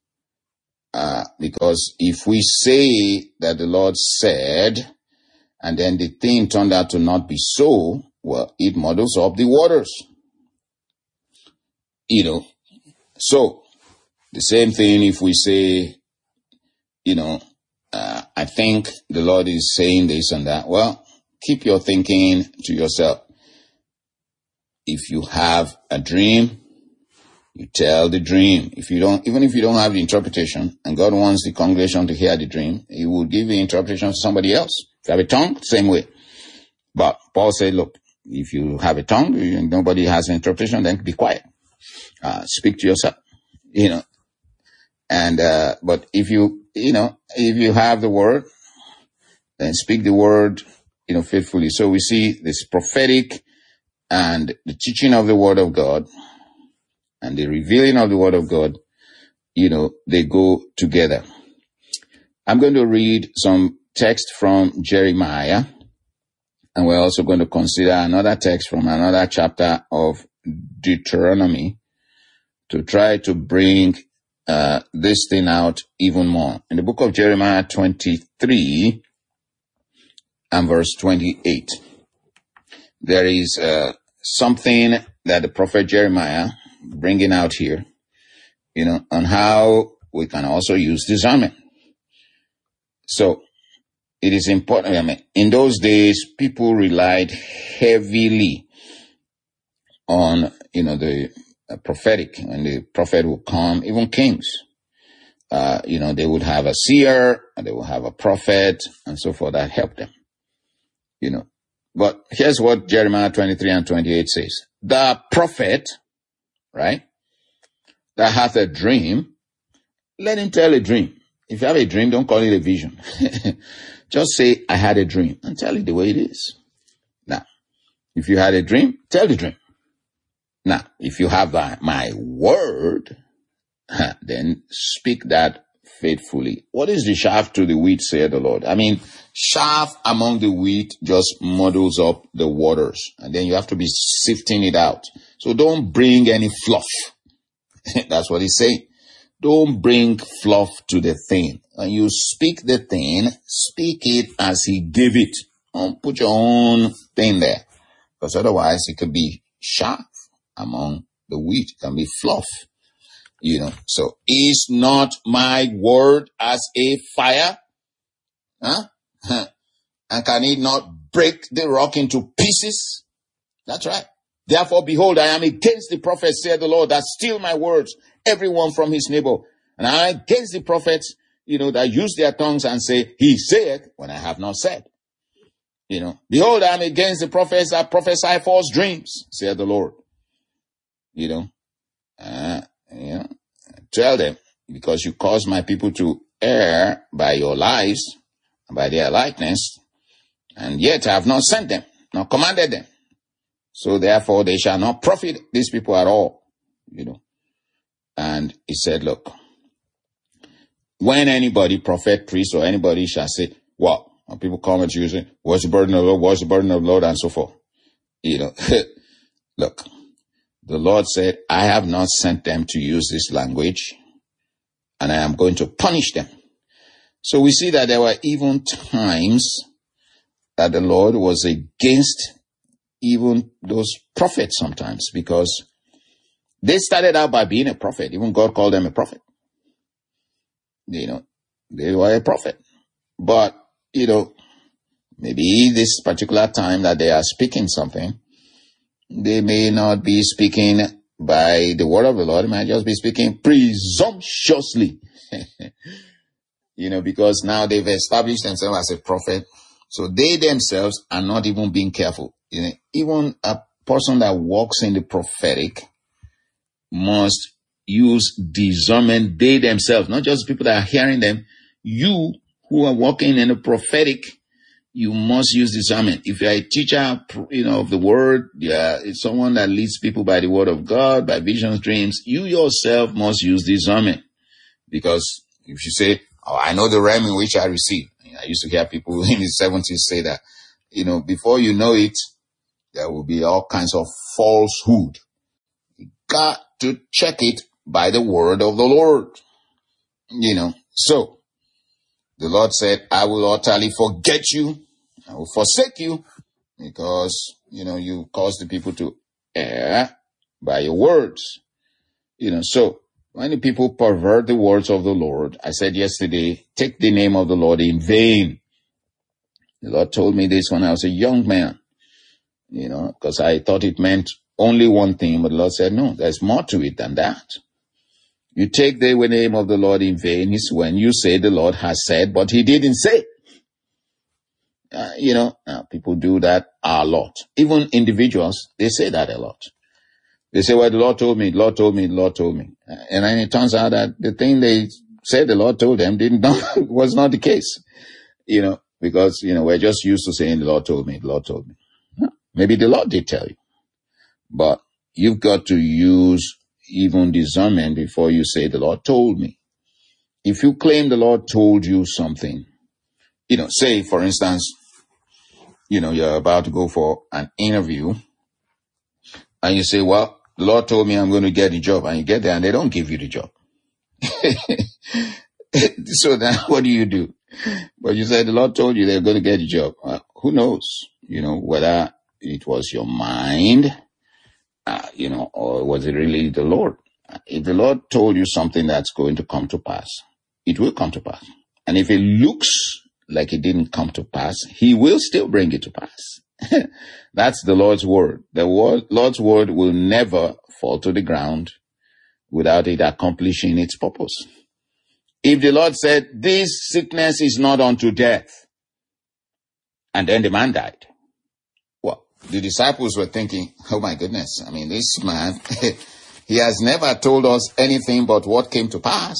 uh, because if we say that the Lord said, and then the thing turned out to not be so, well, it muddles up the waters. You know, so the same thing if we say, you know, uh, I think the Lord is saying this and that. Well, keep your thinking to yourself. If you have a dream, you tell the dream. If you don't, even if you don't have the interpretation, and God wants the congregation to hear the dream, He will give the interpretation to somebody else. If you have a tongue, same way. But Paul said, look, if you have a tongue, and nobody has an interpretation, then be quiet. Uh, speak to yourself. You know, And, uh, but if you, you know, if you have the word, then speak the word, you know, faithfully. So we see this prophetic and the teaching of the word of God and the revealing of the word of God, you know, they go together. I'm going to read some text from Jeremiah, and we're also going to consider another text from another chapter of Deuteronomy to try to bring uh, this thing out even more. In the book of Jeremiah twenty-three and verse twenty-eight, there is uh, something that the prophet Jeremiah bringing out here, you know, on how we can also use discernment. So it is important. I mean, in those days, people relied heavily on, you know, the uh, prophetic. When the prophet would come, even kings, uh, you know, they would have a seer, and they would have a prophet, and so forth that helped them, you know. But here's what Jeremiah twenty-three and twenty-eight says. The prophet, right, that hath a dream, let him tell a dream. If you have a dream, don't call it a vision. Just say, I had a dream, and tell it the way it is. Now, if you had a dream, tell the dream. Now, if you have uh, my word, then speak that faithfully. What is the chaff to the wheat, saith the Lord? I mean, chaff among the wheat just muddles up the waters, and then you have to be sifting it out. So don't bring any fluff. That's what he's saying. Don't bring fluff to the thing. When you speak the thing, speak it as he gave it. Don't put your own thing there. Because otherwise it could be chaff among the wheat. It can be fluff. You know, so is not my word as a fire? Huh? And can it not break the rock into pieces? That's right. Therefore, behold, I am against the prophets, saith the Lord, that steal my words, everyone from his neighbor. And I am against the prophets, you know, that use their tongues and say, he saith, when I have not said. You know, behold, I am against the prophets that prophesy false dreams, saith the Lord. You know, uh, you know, tell them, because you cause my people to err by your lies, by their likeness, and yet I have not sent them, nor commanded them. So therefore they shall not profit these people at all, you know. And he said, look, when anybody, prophet, priest, or anybody shall say, well, when people come at you and say, what's the burden of the Lord, what's the burden of the Lord, and so forth. You know, look, the Lord said, I have not sent them to use this language, and I am going to punish them. So we see that there were even times that the Lord was against even those prophets sometimes, because they started out by being a prophet. Even God called them a prophet. You know, they were a prophet. But, you know, maybe this particular time that they are speaking something, they may not be speaking by the word of the Lord. They might just be speaking presumptuously. You know, because now they've established themselves as a prophet. So they themselves are not even being careful. You know, even a person that walks in the prophetic must use discernment, they themselves, not just people that are hearing them. You who are walking in the prophetic, you must use discernment. If you're a teacher, you know, of the word, yeah, it's someone that leads people by the word of God, by visions, dreams, you yourself must use discernment. Because if you say, oh, I know the realm in which I receive. I used to hear people in the seventies say that, you know, before you know it, there will be all kinds of falsehood. You got to check it by the word of the Lord. You know, so the Lord said, I will utterly forget you. I will forsake you because, you know, you cause the people to err by your words. You know, so when the people pervert the words of the Lord, I said yesterday, take the name of the Lord in vain. The Lord told me this when I was a young man, you know, because I thought it meant only one thing, but the Lord said, no, there's more to it than that. You take the name of the Lord in vain is when you say the Lord has said, but he didn't say. Uh, you know, uh, people do that a lot. Even individuals, they say that a lot. They say, well, the Lord told me, the Lord told me, the Lord told me. And then it turns out that the thing they said the Lord told them didn't know, was not the case. You know, because, you know, we're just used to saying the Lord told me, the Lord told me. Maybe the Lord did tell you. But you've got to use even discernment before you say the Lord told me. If you claim the Lord told you something, you know, say, for instance, you know, you're about to go for an interview and you say, well, the Lord told me I'm going to get the job, and you get there and they don't give you the job. So then what do you do? But you said the Lord told you they're going to get the job. Uh, who knows, you know, whether it was your mind, uh, you know, or was it really the Lord? If the Lord told you something that's going to come to pass, it will come to pass. And if it looks like it didn't come to pass, he will still bring it to pass. That's the Lord's word. The word, Lord's word will never fall to the ground without it accomplishing its purpose. If the Lord said, this sickness is not unto death, and then the man died, well, the disciples were thinking, oh my goodness, I mean, this man, he has never told us anything but what came to pass.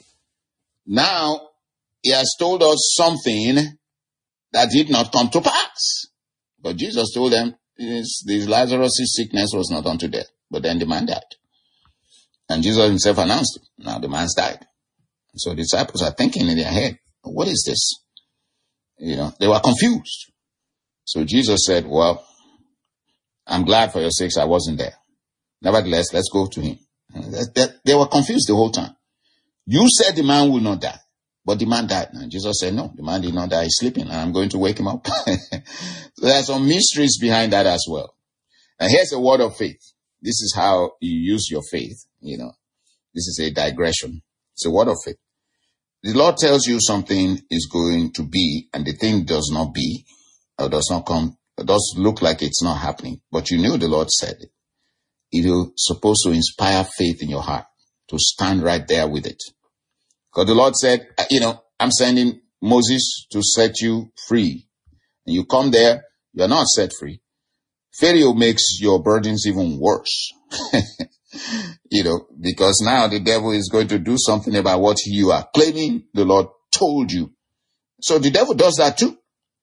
Now, he has told us something that did not come to pass. But Jesus told them, this, this Lazarus' sickness was not unto death, but then the man died. And Jesus himself announced it. Now the man's died. So the disciples are thinking in their head, what is this? You know, they were confused. So Jesus said, well, I'm glad for your sakes I wasn't there. Nevertheless, let's go to him. They were confused the whole time. You said the man will not die, but the man died. And Jesus said, no, the man did not die. He's sleeping, and I'm going to wake him up. So there are some mysteries behind that as well. And here's a word of faith. This is how you use your faith. You know, this is a digression. It's a word of faith. The Lord tells you something is going to be, and the thing does not be, or does not come, or does look like it's not happening, but you knew the Lord said it. It is supposed to inspire faith in your heart to stand right there with it. Because the Lord said, you know, I'm sending Moses to set you free. And you come there, you're not set free. Pharaoh makes your burdens even worse. You know, because now the devil is going to do something about what you are claiming the Lord told you. So the devil does that too.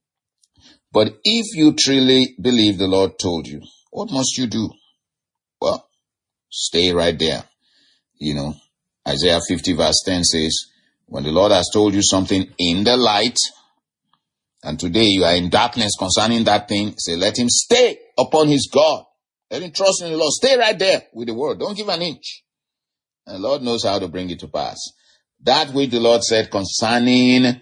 But if you truly believe the Lord told you, what must you do? Well, stay right there. You know, Isaiah fifty verse ten says, when the Lord has told you something in the light, and today you are in darkness concerning that thing, say, let him stay upon his God. Let him trust in the Lord. Stay right there with the word. Don't give an inch. And the Lord knows how to bring it to pass. That which the Lord said concerning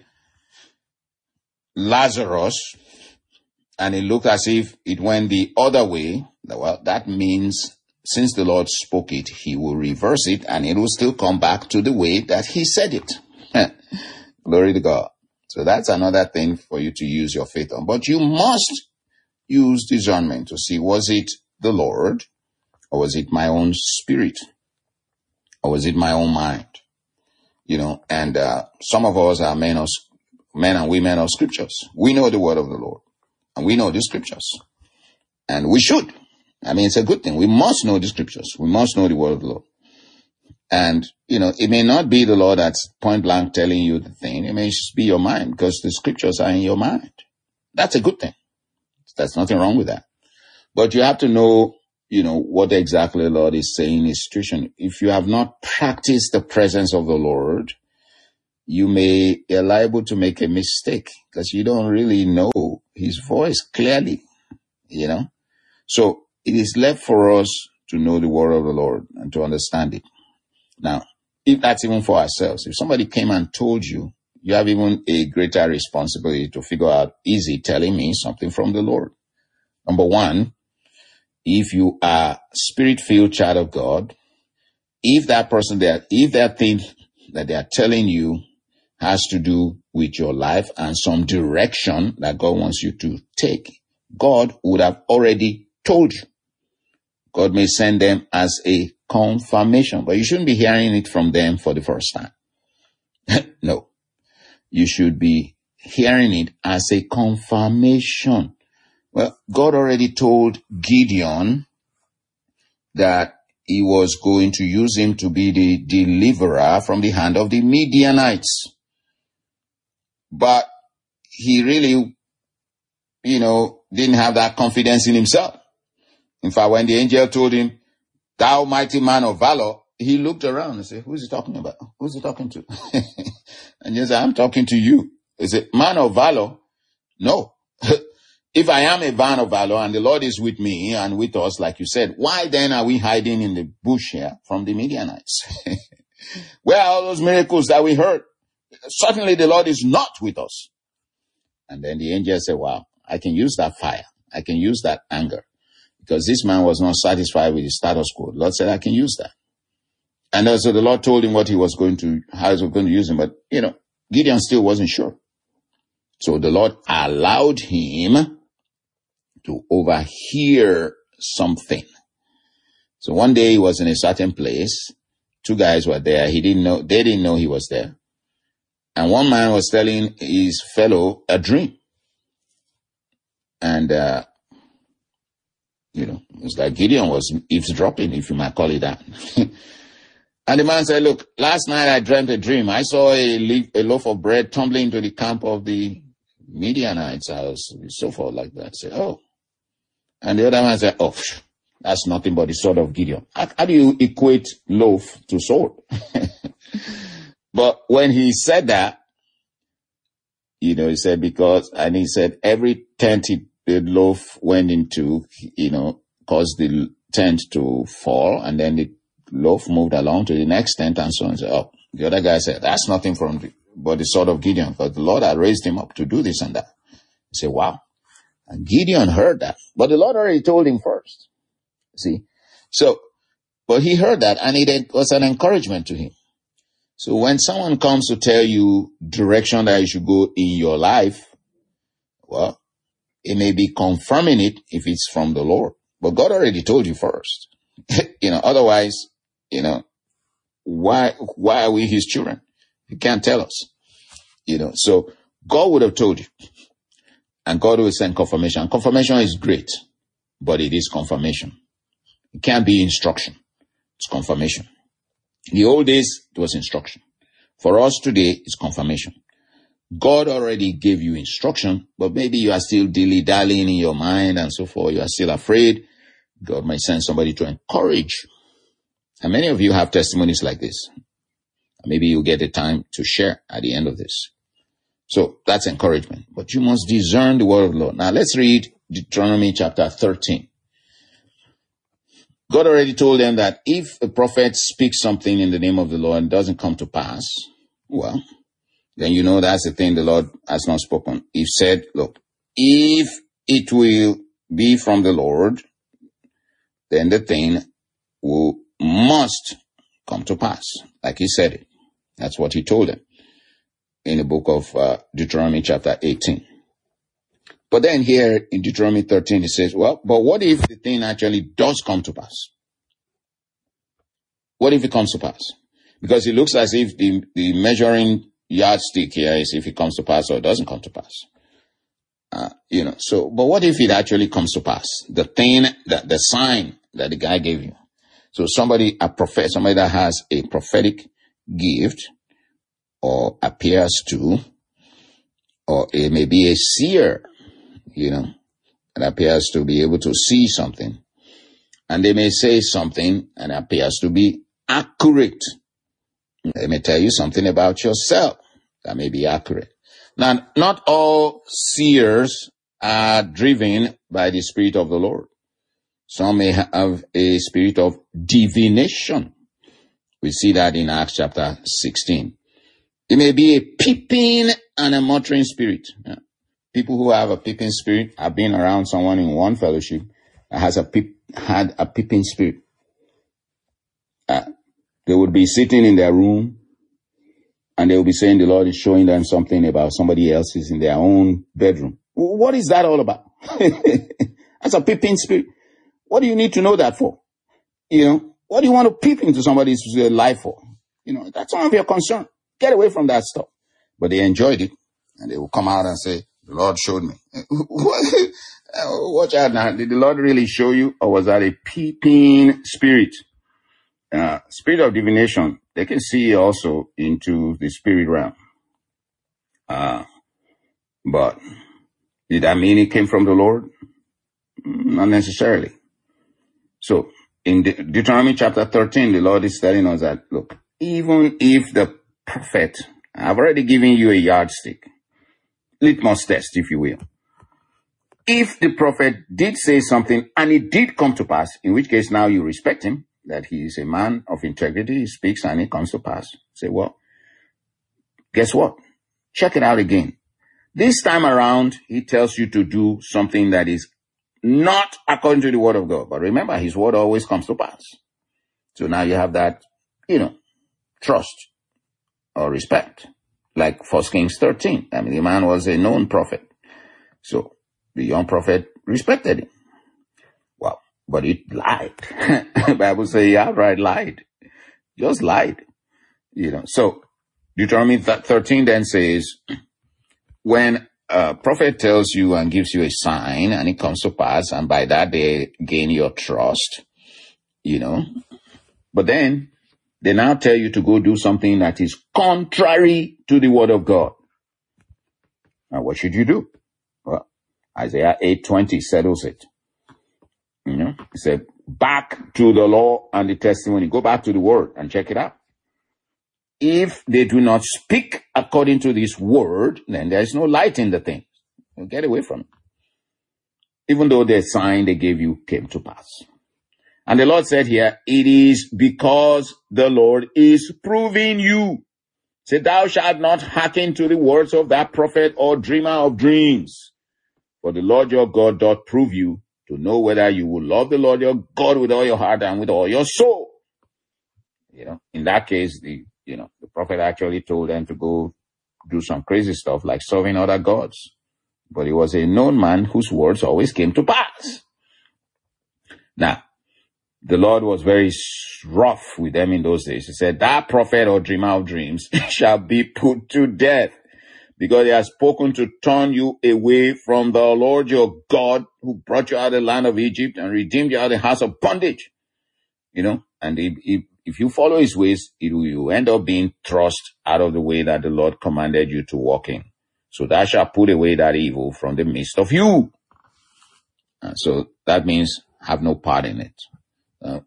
Lazarus, and it looked as if it went the other way, well, that means since the Lord spoke it, he will reverse it, and it will still come back to the way that he said it. Glory to God. So that's another thing for you to use your faith on. But you must use discernment to see, was it the Lord, or was it my own spirit, or was it my own mind? You know, and uh, some of us are men, of, men and women of scriptures. We know the word of the Lord, and we know the scriptures, and we should. I mean, it's a good thing. We must know the scriptures. We must know the word of the Lord. And, you know, it may not be the Lord that's point blank telling you the thing. It may just be your mind, because the scriptures are in your mind. That's a good thing. There's nothing wrong with that. But you have to know, you know, what exactly the Lord is saying in His situation. If you have not practiced the presence of the Lord, you may be liable to make a mistake, because you don't really know His voice clearly, you know. So it is left for us to know the word of the Lord and to understand it. Now, if that's even for ourselves, if somebody came and told you, you have even a greater responsibility to figure out, is he telling me something from the Lord? Number one, if you are spirit-filled child of God, if that person there, if that thing that they are telling you has to do with your life and some direction that God wants you to take, God would have already told you. God may send them as a confirmation, but you shouldn't be hearing it from them for the first time. No, you should be hearing it as a confirmation. Well, God already told Gideon that he was going to use him to be the deliverer from the hand of the Midianites. But he really, you know, didn't have that confidence in himself. In fact, when the angel told him, "Thou mighty man of valor," he looked around and said, "Who's he talking about? Who's he talking to?" And he said, "I'm talking to you." He said, "Man of valor? No. If I am a man of valor and the Lord is with me and with us, like you said, why then are we hiding in the bush here from the Midianites? Where are all those miracles that we heard? Certainly the Lord is not with us." And then the angel said, "Wow, I can use that fire. I can use that anger." Because this man was not satisfied with the status quo. The Lord said, "I can use that." And also the Lord told him what he was going to, how he was going to use him. But, you know, Gideon still wasn't sure. So the Lord allowed him to overhear something. So one day he was in a certain place. Two guys were there. He didn't know, they didn't know he was there. And one man was telling his fellow a dream. And, uh, you know, it's like Gideon was eavesdropping, if you might call it that. And the man said, "Look, last night I dreamt a dream. I saw a, leaf, a loaf of bread tumbling into the camp of the Midianites." I was so forth like that. I said, "Oh." And the other man said, "Oh, that's nothing but the sword of Gideon." How, how do you equate loaf to sword? But when he said that, you know, he said, because, and he said, every tent he, the loaf went into, you know, caused the tent to fall, and then the loaf moved along to the next tent and so on. So, oh, the other guy said, "That's nothing from the, but the sword of Gideon, because the Lord had raised him up to do this and that." He said, "Wow." And Gideon heard that, but the Lord already told him first. See? So, but he heard that, and it was an encouragement to him. So when someone comes to tell you direction that you should go in your life, well, it may be confirming it if it's from the Lord. But God already told you first. You know, otherwise, you know, why, why are we his children? He can't tell us. You know, so God would have told you. And God will send confirmation. Confirmation is great, but it is confirmation. It can't be instruction. It's confirmation. In the old days, it was instruction. For us today, it's confirmation. God already gave you instruction, but maybe you are still dilly-dallying in your mind and so forth. You are still afraid. God might send somebody to encourage you. And many of you have testimonies like this. Maybe you'll get the time to share at the end of this. So that's encouragement. But you must discern the word of the Lord. Now let's read Deuteronomy chapter thirteen. God already told them that if a prophet speaks something in the name of the Lord and doesn't come to pass, well, then you know that's the thing the Lord has not spoken. He said, look, if it will be from the Lord, then the thing will, must come to pass. Like he said it. That's what he told them in the book of uh, Deuteronomy chapter eighteen. But then here in Deuteronomy thirteen, it says, well, but what if the thing actually does come to pass? What if it comes to pass? Because it looks as if the, the measuring yardstick here is if it comes to pass or it doesn't come to pass. Uh, you know, so, but what if it actually comes to pass? The thing, that the sign that the guy gave you. So somebody, a prophet, somebody that has a prophetic gift or appears to, or it may be a seer, you know, that appears to be able to see something. And they may say something and appears to be accurate. They may tell you something about yourself that may be accurate. Now, not all seers are driven by the Spirit of the Lord. Some may have a spirit of divination. We see that in Acts chapter sixteen. It may be a peeping and a muttering spirit. Yeah. People who have a peeping spirit have been around someone in one fellowship that has a peep, had a peeping spirit. Uh, they would be sitting in their room and they will be saying the Lord is showing them something about somebody else's in their own bedroom. What is that all about? That's a peeping spirit. What do you need to know that for? You know, what do you want to peep into somebody's life for? You know, that's none of your concern. Get away from that stuff. But they enjoyed it, and they will come out and say, the Lord showed me. Watch out now. Did the Lord really show you, or was that a peeping spirit? Uh, spirit of divination, they can see also into the spirit realm. Uh, but did that mean it came from the Lord? Not necessarily. So in De- Deuteronomy chapter thirteen, the Lord is telling us that, look, even if the prophet, I've already given you a yardstick, litmus test, if you will. If the prophet did say something and it did come to pass, in which case now you respect him, that he is a man of integrity, he speaks and it comes to pass. Say, well, guess what? Check it out again. This time around, he tells you to do something that is not according to the word of God. But remember, his word always comes to pass. So now you have that, you know, trust or respect. Like First Kings thirteen. I mean, the man was a known prophet. So the young prophet respected him. Well, but he lied. The Bible says he outright lied. Just lied. You know, so Deuteronomy thirteen then says, when a prophet tells you and gives you a sign and it comes to pass, and by that they gain your trust, you know, but then they now tell you to go do something that is contrary to the word of God. Now, what should you do? Well, Isaiah eight twenty settles it. You know, it said, back to the law and the testimony. Go back to the word and check it out. If they do not speak according to this word, then there is no light in the thing. So get away from it. Even though the sign they gave you came to pass. And the Lord said here, it is because the Lord is proving you. Say, thou shalt not hearken to the words of that prophet or dreamer of dreams. For the Lord your God doth prove you to know whether you will love the Lord your God with all your heart and with all your soul. You know, in that case, the You know, the prophet actually told them to go do some crazy stuff like serving other gods. But he was a known man whose words always came to pass. Now, the Lord was very rough with them in those days. He said, that prophet or dreamer of dreams shall be put to death, because he has spoken to turn you away from the Lord your God, who brought you out of the land of Egypt and redeemed you out of the house of bondage. You know, and he, he If you follow his ways, it will, you end up being thrust out of the way that the Lord commanded you to walk in. So thou shalt put away that evil from the midst of you. And so that means have no part in it. Uh,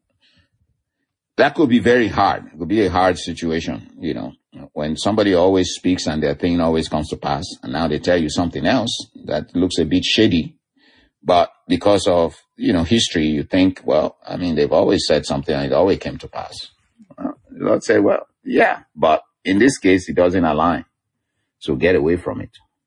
that could be very hard. It could be a hard situation, you know, when somebody always speaks and their thing always comes to pass, and now they tell you something else that looks a bit shady. But because of, you know, history, you think, well, I mean, they've always said something and it always came to pass. Well, the Lord say, well, yeah, but in this case, it doesn't align. So get away from it.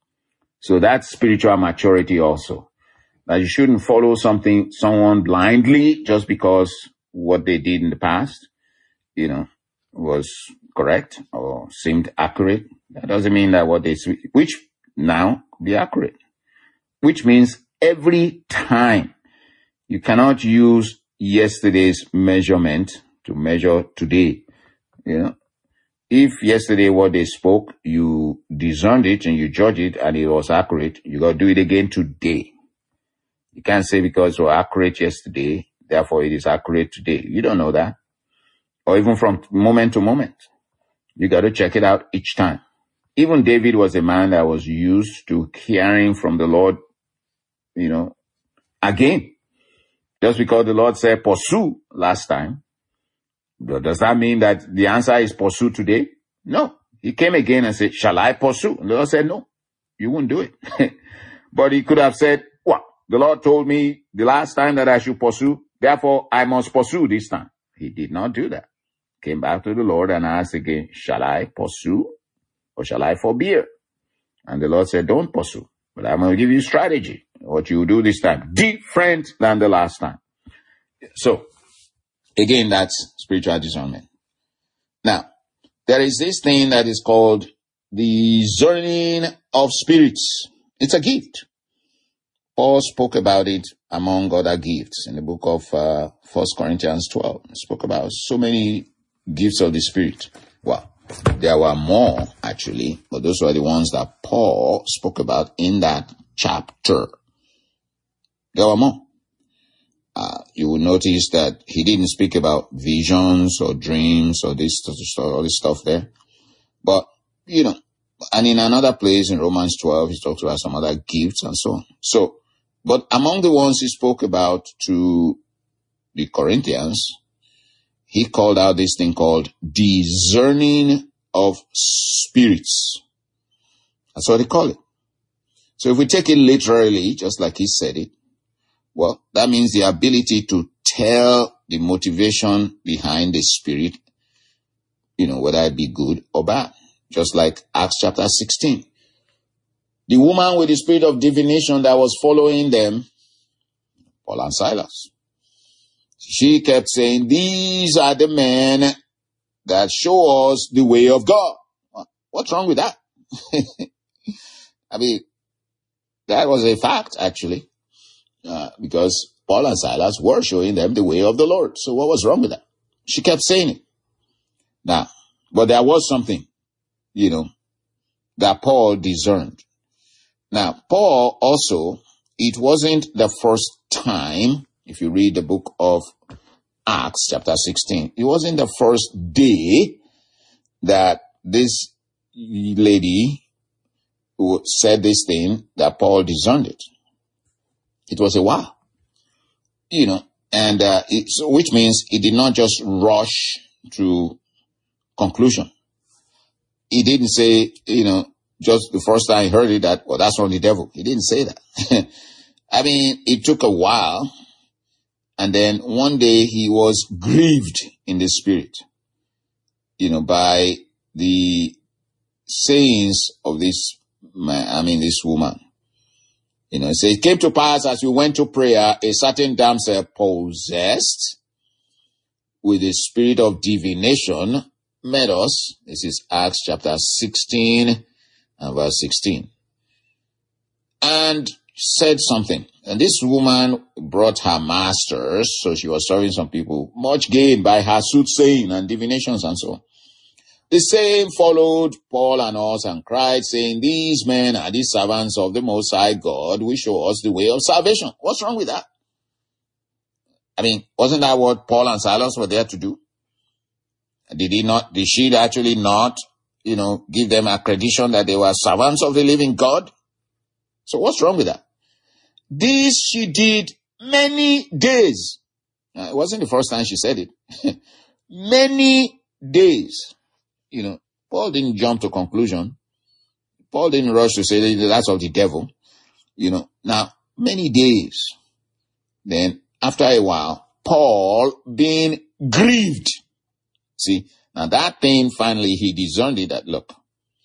So that's spiritual maturity also. That you shouldn't follow something, someone blindly just because what they did in the past, you know, was correct or seemed accurate. That doesn't mean that what they, which now could be accurate, which means every time you cannot use yesterday's measurement to measure today. You know, if yesterday what they spoke, you discerned it and you judged it and it was accurate, you got to do it again today. You can't say because it was accurate yesterday, therefore it is accurate today. You don't know that. Or even from moment to moment. You got to check it out each time. Even David was a man that was used to hearing from the Lord, you know, again. Just because the Lord said pursue last time, does that mean that the answer is pursue today? No. He came again and said, shall I pursue? And the Lord said, no, you won't do it. But he could have said, well, the Lord told me the last time that I should pursue, therefore I must pursue this time. He did not do that. Came back to the Lord and asked again, shall I pursue or shall I forbear? And the Lord said, don't pursue, but I'm going to give you strategy. What you do this time, different than the last time. So, again, that's spiritual discernment. Now, there is this thing that is called the discerning of spirits. It's a gift. Paul spoke about it among other gifts in the book of uh, First Corinthians twelve. He spoke about so many gifts of the Spirit. Well, there were more, actually, but those were the ones that Paul spoke about in that chapter. There were more. Uh, you will notice that he didn't speak about visions or dreams or this, all this stuff there. But, you know, and in another place in Romans twelve, he talks about some other gifts and so on. So, but among the ones he spoke about to the Corinthians, he called out this thing called discerning of spirits. That's what he called it. So if we take it literally, just like he said it, well, that means the ability to tell the motivation behind the spirit, you know, whether it be good or bad. Just like Acts chapter sixteen. The woman with the spirit of divination that was following them, Paul and Silas, she kept saying, these are the men that show us the way of God. What's wrong with that? I mean, that was a fact, actually, uh, because Paul and Silas were showing them the way of the Lord. So what was wrong with that? She kept saying it. Now, but there was something, you know, that Paul discerned. Now, Paul also, it wasn't the first time, if you read the book of Acts chapter sixteen, it wasn't the first day that this lady who said this thing that Paul discerned it. It was a while, you know, and uh, it, so which means he did not just rush to conclusion. He didn't say, you know, just the first time he heard it that, well, that's from the devil. He didn't say that. I mean, it took a while. And then one day he was grieved in the spirit, you know, by the sayings of this man, I mean, this woman. You know, so it came to pass as we went to prayer, a certain damsel possessed with the spirit of divination met us. This is Acts chapter sixteen and verse sixteen. And said something. And this woman brought her masters, so she was serving some people, much gain by her soothsaying and divinations and so on. The same followed Paul and us and cried, saying, these men are the servants of the Most High God, who show us the way of salvation. What's wrong with that? I mean, wasn't that what Paul and Silas were there to do? Did he not, did she actually not, you know, give them accreditation that they were servants of the living God? So what's wrong with that? This she did many days. Uh, it wasn't the first time she said it. Many days. You know, Paul didn't jump to conclusion. Paul didn't rush to say that that's of the devil. You know, now, many days. Then, after a while, Paul being grieved. See, now that thing, finally, he discerned it that, look,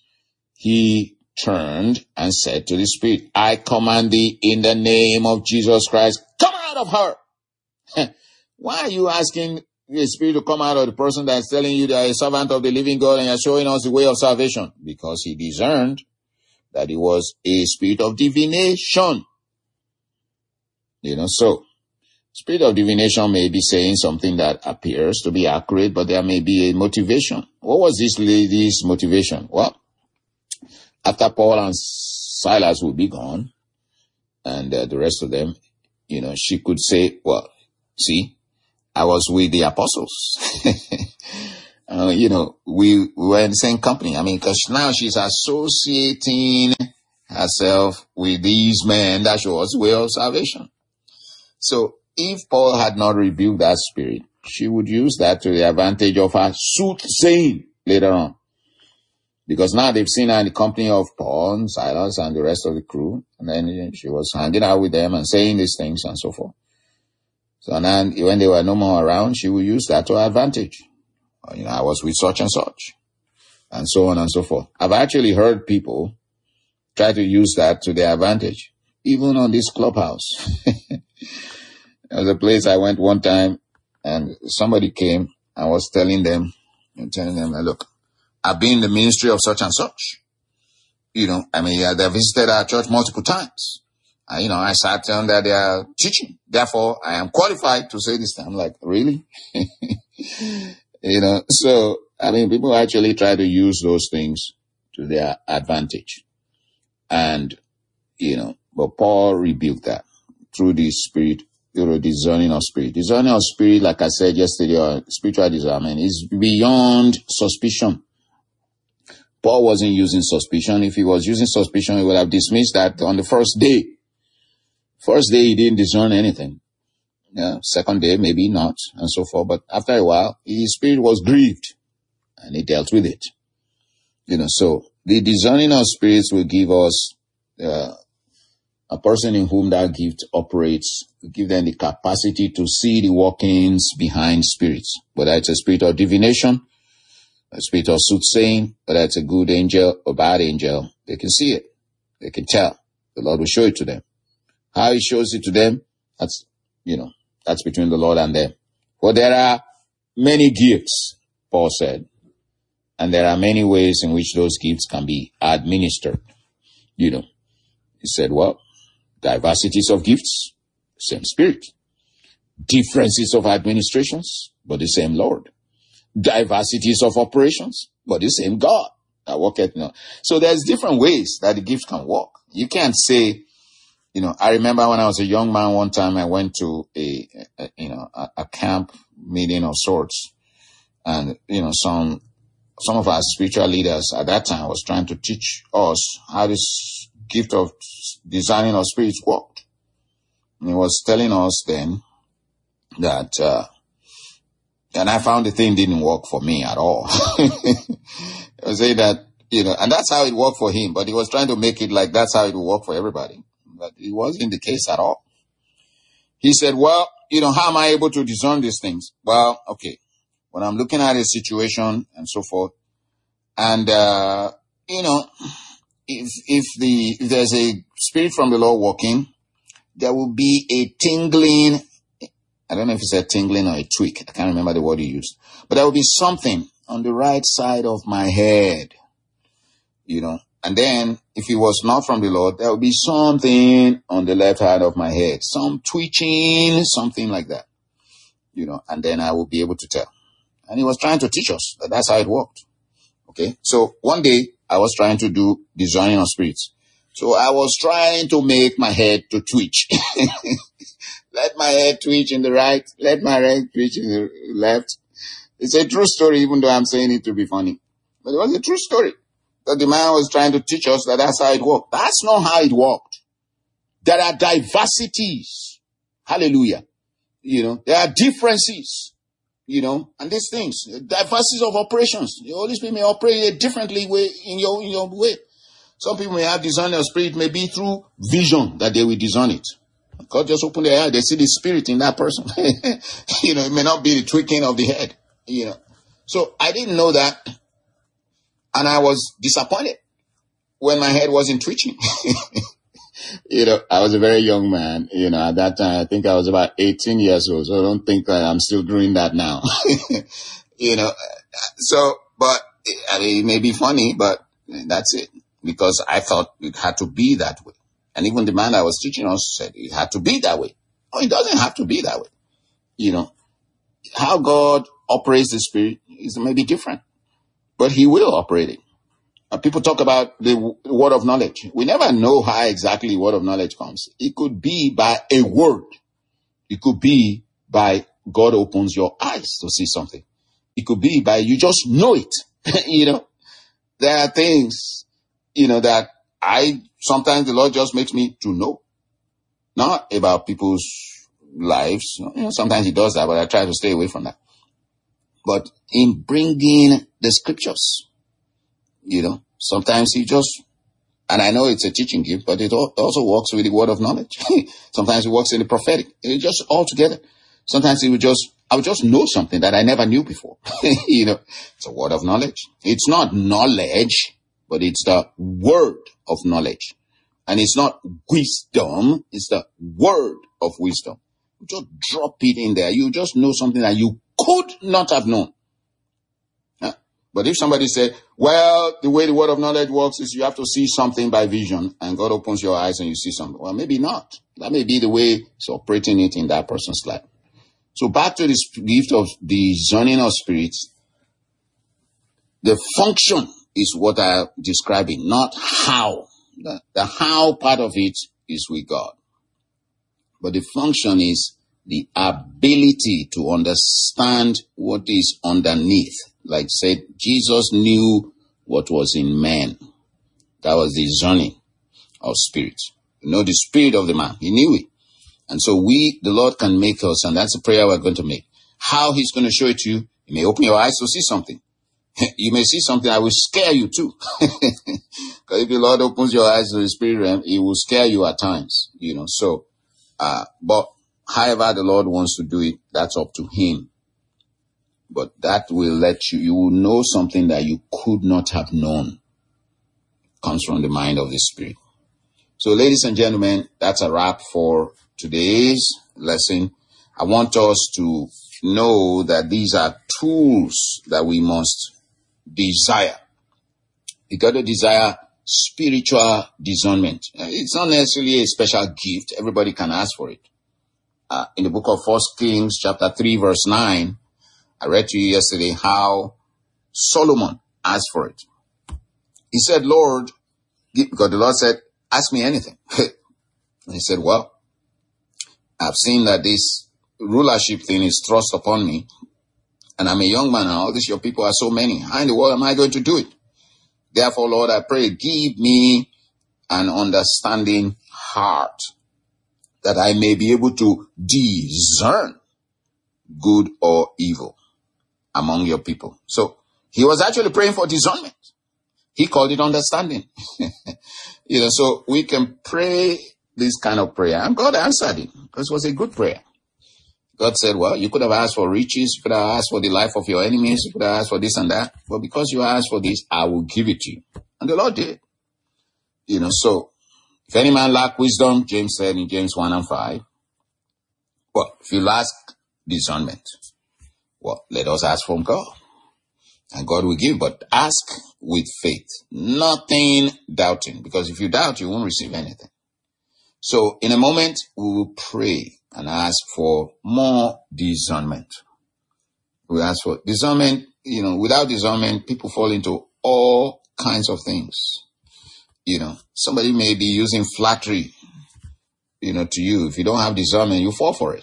he turned and said to the spirit, I command thee in the name of Jesus Christ, come out of her. Why are you asking the spirit to come out of the person that's telling you that you're a servant of the living God and you're showing us the way of salvation? Because he discerned that it was a spirit of divination. You know, so spirit of divination may be saying something that appears to be accurate, but there may be a motivation. What was this lady's motivation? Well, after Paul and Silas would be gone, and uh, the rest of them, you know, she could say, well, see, I was with the apostles. uh, you know, we, we were in the same company. I mean, because now she's associating herself with these men that show us the way of salvation. So if Paul had not rebuked that spirit, she would use that to the advantage of her soothsaying later on. Because now they've seen her in the company of Paul and Silas and the rest of the crew. And then she was hanging out with them and saying these things and so forth. So now when they were no more around, she would use that to her advantage. You know, I was with such and such. And so on and so forth. I've actually heard people try to use that to their advantage. Even on this clubhouse. There was a place I went one time and somebody came and was telling them, and telling them, look, I've been in the ministry of such and such. You know, I mean, they visited our church multiple times. And, you know, I sat down that they are teaching. Therefore, I am qualified to say this thing. I'm like, really? You know, so, I mean, people actually try to use those things to their advantage. And, you know, but Paul rebuked that through the spirit you know, discerning of spirit. Discerning of spirit, like I said yesterday, or spiritual discernment, is beyond suspicion. Paul wasn't using suspicion. If he was using suspicion, he would have dismissed that on the first day. First day, he didn't discern anything. Yeah, second day, maybe not, and so forth. But after a while, his spirit was grieved, and he dealt with it. You know, so the discerning of spirits will give us uh, a person in whom that gift operates, will give them the capacity to see the workings behind spirits, whether it's a spirit of divination, a spirit of soothsaying, whether it's a good angel or bad angel. They can see it. They can tell. The Lord will show it to them. How he shows it to them, that's, you know, that's between the Lord and them. For there are many gifts, Paul said, and there are many ways in which those gifts can be administered. You know, he said, well, diversities of gifts, same Spirit. Differences of administrations, but the same Lord. Diversities of operations, but the same God that worketh now. So there's different ways that the gift can work. You can't say, you know, I remember when I was a young man, one time I went to a, a you know, a, a camp meeting of sorts. And, you know, some, some of our spiritual leaders at that time was trying to teach us how this gift of discerning of spirits worked. And he was telling us then that, uh, and I found the thing didn't work for me at all. I was saying that, you know, and that's how it worked for him, but he was trying to make it like that's how it would work for everybody. But it wasn't the case at all. He said, well, you know, how am I able to discern these things? Well, okay, when I'm looking at a situation and so forth, and, uh, you know, if, if the, if there's a spirit from the Lord working, there will be a tingling. I don't know if it's a tingling or a tweak. I can't remember the word he used, but there will be something on the right side of my head, you know. And then, if it was not from the Lord, there will be something on the left side of my head, some twitching, something like that, you know, and then I will be able to tell. And he was trying to teach us that that's how it worked. Okay. So one day I was trying to do discerning of spirits. So I was trying to make my head to twitch. Let my head twitch in the right, let my head twitch in the left. It's a true story, even though I'm saying it to be funny, but it was a true story. That the man was trying to teach us that that's how it worked. That's not how it worked. There are diversities. Hallelujah. You know, there are differences, you know, and these things, diversities of operations. The Holy Spirit may operate a differently way in your, in your way. Some people may have discerning of spirit, maybe through vision that they will discern it. God just open their eye, they see the spirit in that person. You know, it may not be the tweaking of the head, you know. So I didn't know that. And I was disappointed when my head wasn't twitching. You know, I was a very young man, you know, at that time. I think I was about eighteen years old. So I don't think that I'm still doing that now. You know, so, but I mean, it may be funny, but that's it. Because I thought it had to be that way. And even the man that was teaching us said it had to be that way. Oh, it doesn't have to be that way. You know, how God operates the spirit is maybe different. But he will operate it. Uh, people talk about the w- word of knowledge. We never know how exactly word of knowledge comes. It could be by a word. It could be by God opens your eyes to see something. It could be by you just know it. You know, there are things, you know, that I, sometimes the Lord just makes me to know. Not about people's lives. You know, sometimes he does that, but I try to stay away from that. But in bringing the scriptures, you know, sometimes he just, and I know it's a teaching gift, but it also works with the word of knowledge. Sometimes it works in the prophetic. It just all together. Sometimes it would just, I would just know something that I never knew before. You know, it's a word of knowledge. It's not knowledge, but it's the word of knowledge. And it's not wisdom. It's the word of wisdom. You just drop it in there. You just know something that you could not have known. Huh? But if somebody said, well, the way the word of knowledge works is you have to see something by vision and God opens your eyes and you see something. Well, maybe not. That may be the way he's operating it in that person's life. So back to this gift of discerning of spirits. The function is what I'm describing, not how. The, the how part of it is with God. But the function is the ability to understand what is underneath. Like said, Jesus knew what was in man. That was the discerning of spirits. You know the spirit of the man. He knew it. And so we, the Lord can make us, and that's a prayer we're going to make. How he's going to show it to you, he may open your eyes to see something. You may see something that will scare you too. Because if the Lord opens your eyes to the spirit realm, he will scare you at times, you know. So, uh, but however the Lord wants to do it, that's up to him. But that will let you, you will know something that you could not have known. Comes from the mind of the spirit. So ladies and gentlemen, that's a wrap for today's lesson. I want us to know that these are tools that we must desire. You got to desire spiritual discernment. It's not necessarily a special gift. Everybody can ask for it. Uh, in the book of First Kings, chapter three, verse nine, I read to you yesterday how Solomon asked for it. He said, Lord, because the Lord said, ask me anything. And he said, well, I've seen that this rulership thing is thrust upon me, and I'm a young man, and all these your people are so many. How in the world am I going to do it? Therefore, Lord, I pray, give me an understanding heart, that I may be able to discern good or evil among your people. So he was actually praying for discernment. He called it understanding. You know, so we can pray this kind of prayer, and God answered it, because it was a good prayer. God said, well, you could have asked for riches, you could have asked for the life of your enemies, you could have asked for this and that, but because you asked for this, I will give it to you. And the Lord did. You know, so if any man lack wisdom, James said in James one and five, well, if you lack discernment, well, let us ask from God. And God will give, but ask with faith, nothing doubting, because if you doubt, you won't receive anything. So in a moment, we will pray and ask for more discernment. We ask for discernment. You know, without discernment, people fall into all kinds of things. You know, somebody may be using flattery, you know, to you. If you don't have discernment, you fall for it.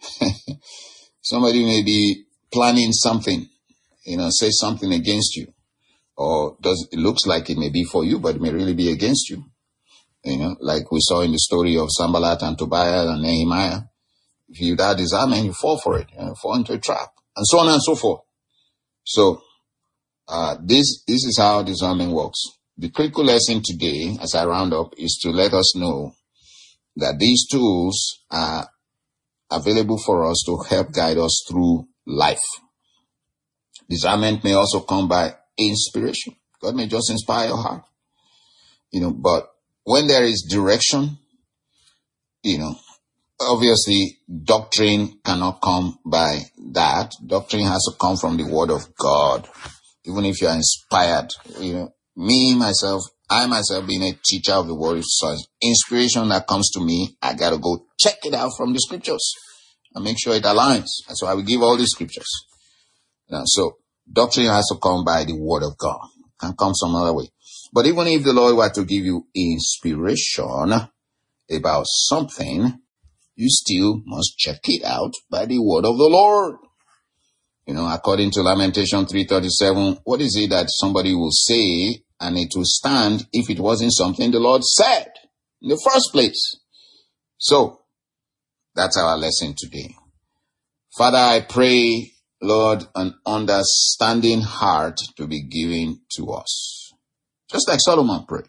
Somebody may be planning something, you know, say something against you, or does it looks like it may be for you, but it may really be against you. You know, like we saw in the story of Sanballat and Tobiah and Nehemiah. If you without discernment, you fall for it, you know, fall into a trap, and so on and so forth. So, uh, this, this is how discernment works. The critical lesson today, as I round up, is to let us know that these tools are available for us to help guide us through life. Discernment may also come by inspiration. God may just inspire your heart, you know, but when there is direction, you know, obviously doctrine cannot come by that. Doctrine has to come from the word of God. Even if you are inspired, you know, me, myself, I myself being a teacher of the word of science, inspiration that comes to me, I got to go check it out from the scriptures and make sure it aligns. That's why we give all the scriptures. Now, so doctrine has to come by the word of God. It can come some other way. But even if the Lord were to give you inspiration about something, you still must check it out by the word of the Lord. You know, according to Lamentation three thirty-seven, what is it that somebody will say and it will stand if it wasn't something the Lord said in the first place? So, that's our lesson today. Father, I pray, Lord, an understanding heart to be given to us. Just like Solomon prayed.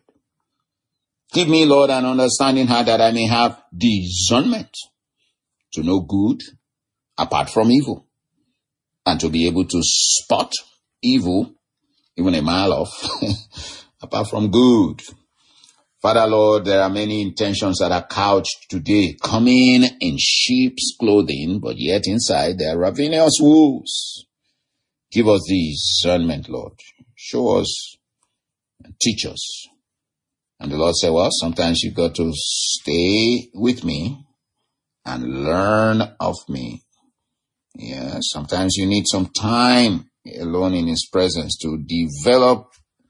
Give me, Lord, an understanding heart that I may have discernment to know good apart from evil, and to be able to spot evil even a mile off apart from good. Father, Lord, there are many intentions that are couched today, coming in sheep's clothing, but yet inside they are ravenous wolves. Give us discernment, Lord. Show us and teach us. And the Lord said, well, sometimes you've got to stay with me and learn of me. Yeah, sometimes you need some time alone in his presence to develop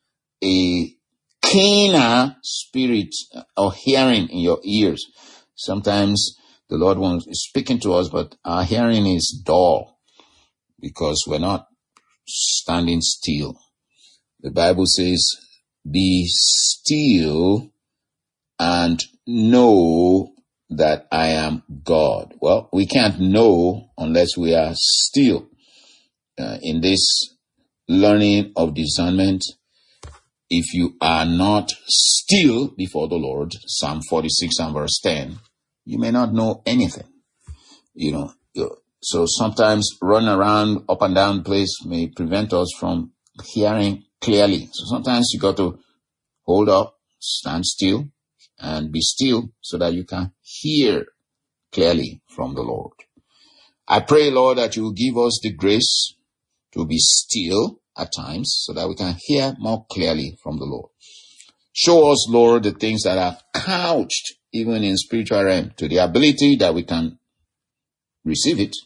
a keener spirit or hearing in your ears. Sometimes The Lord wants is speaking to us, but our hearing is dull because we're not standing still. The Bible says, be still and know that I am God. Well, we can't know unless we are still. Uh, in this learning of discernment, if you are not still before the Lord, Psalm forty-six and verse ten, you may not know anything. You know, so sometimes running around up and down the place may prevent us from hearing clearly. So sometimes you got to hold up, stand still, and be still so that you can hear clearly from the Lord. I pray, Lord, that you will give us the grace to be still at times so that we can hear more clearly from the Lord. Show us, Lord, the things that are couched even in spiritual realm to the ability that we can receive it,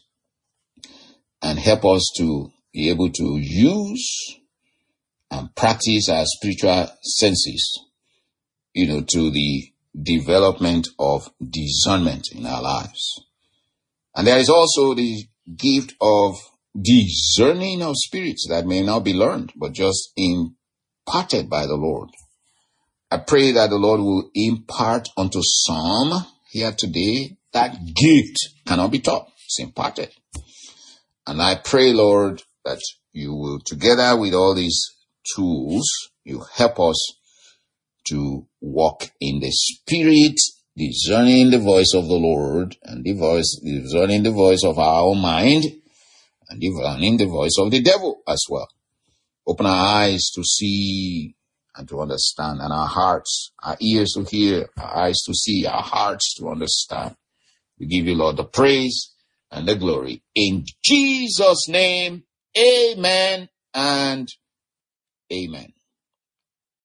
and help us to be able to use and practice our spiritual senses, you know, to the development of discernment in our lives. And there is also the gift of discerning of spirits that may not be learned, but just imparted by the Lord. I pray that the Lord will impart unto some here today that gift cannot be taught. It's imparted. And I pray, Lord, that you will, together with all these tools, you help us to walk in the Spirit, discerning the voice of the Lord, and the voice, discerning the voice of our own mind, and discerning the voice of the devil as well. Open our eyes to see and to understand, and our hearts, our ears to hear, our eyes to see, our hearts to understand. We give you, Lord, the praise and the glory. In Jesus' name, amen and amen.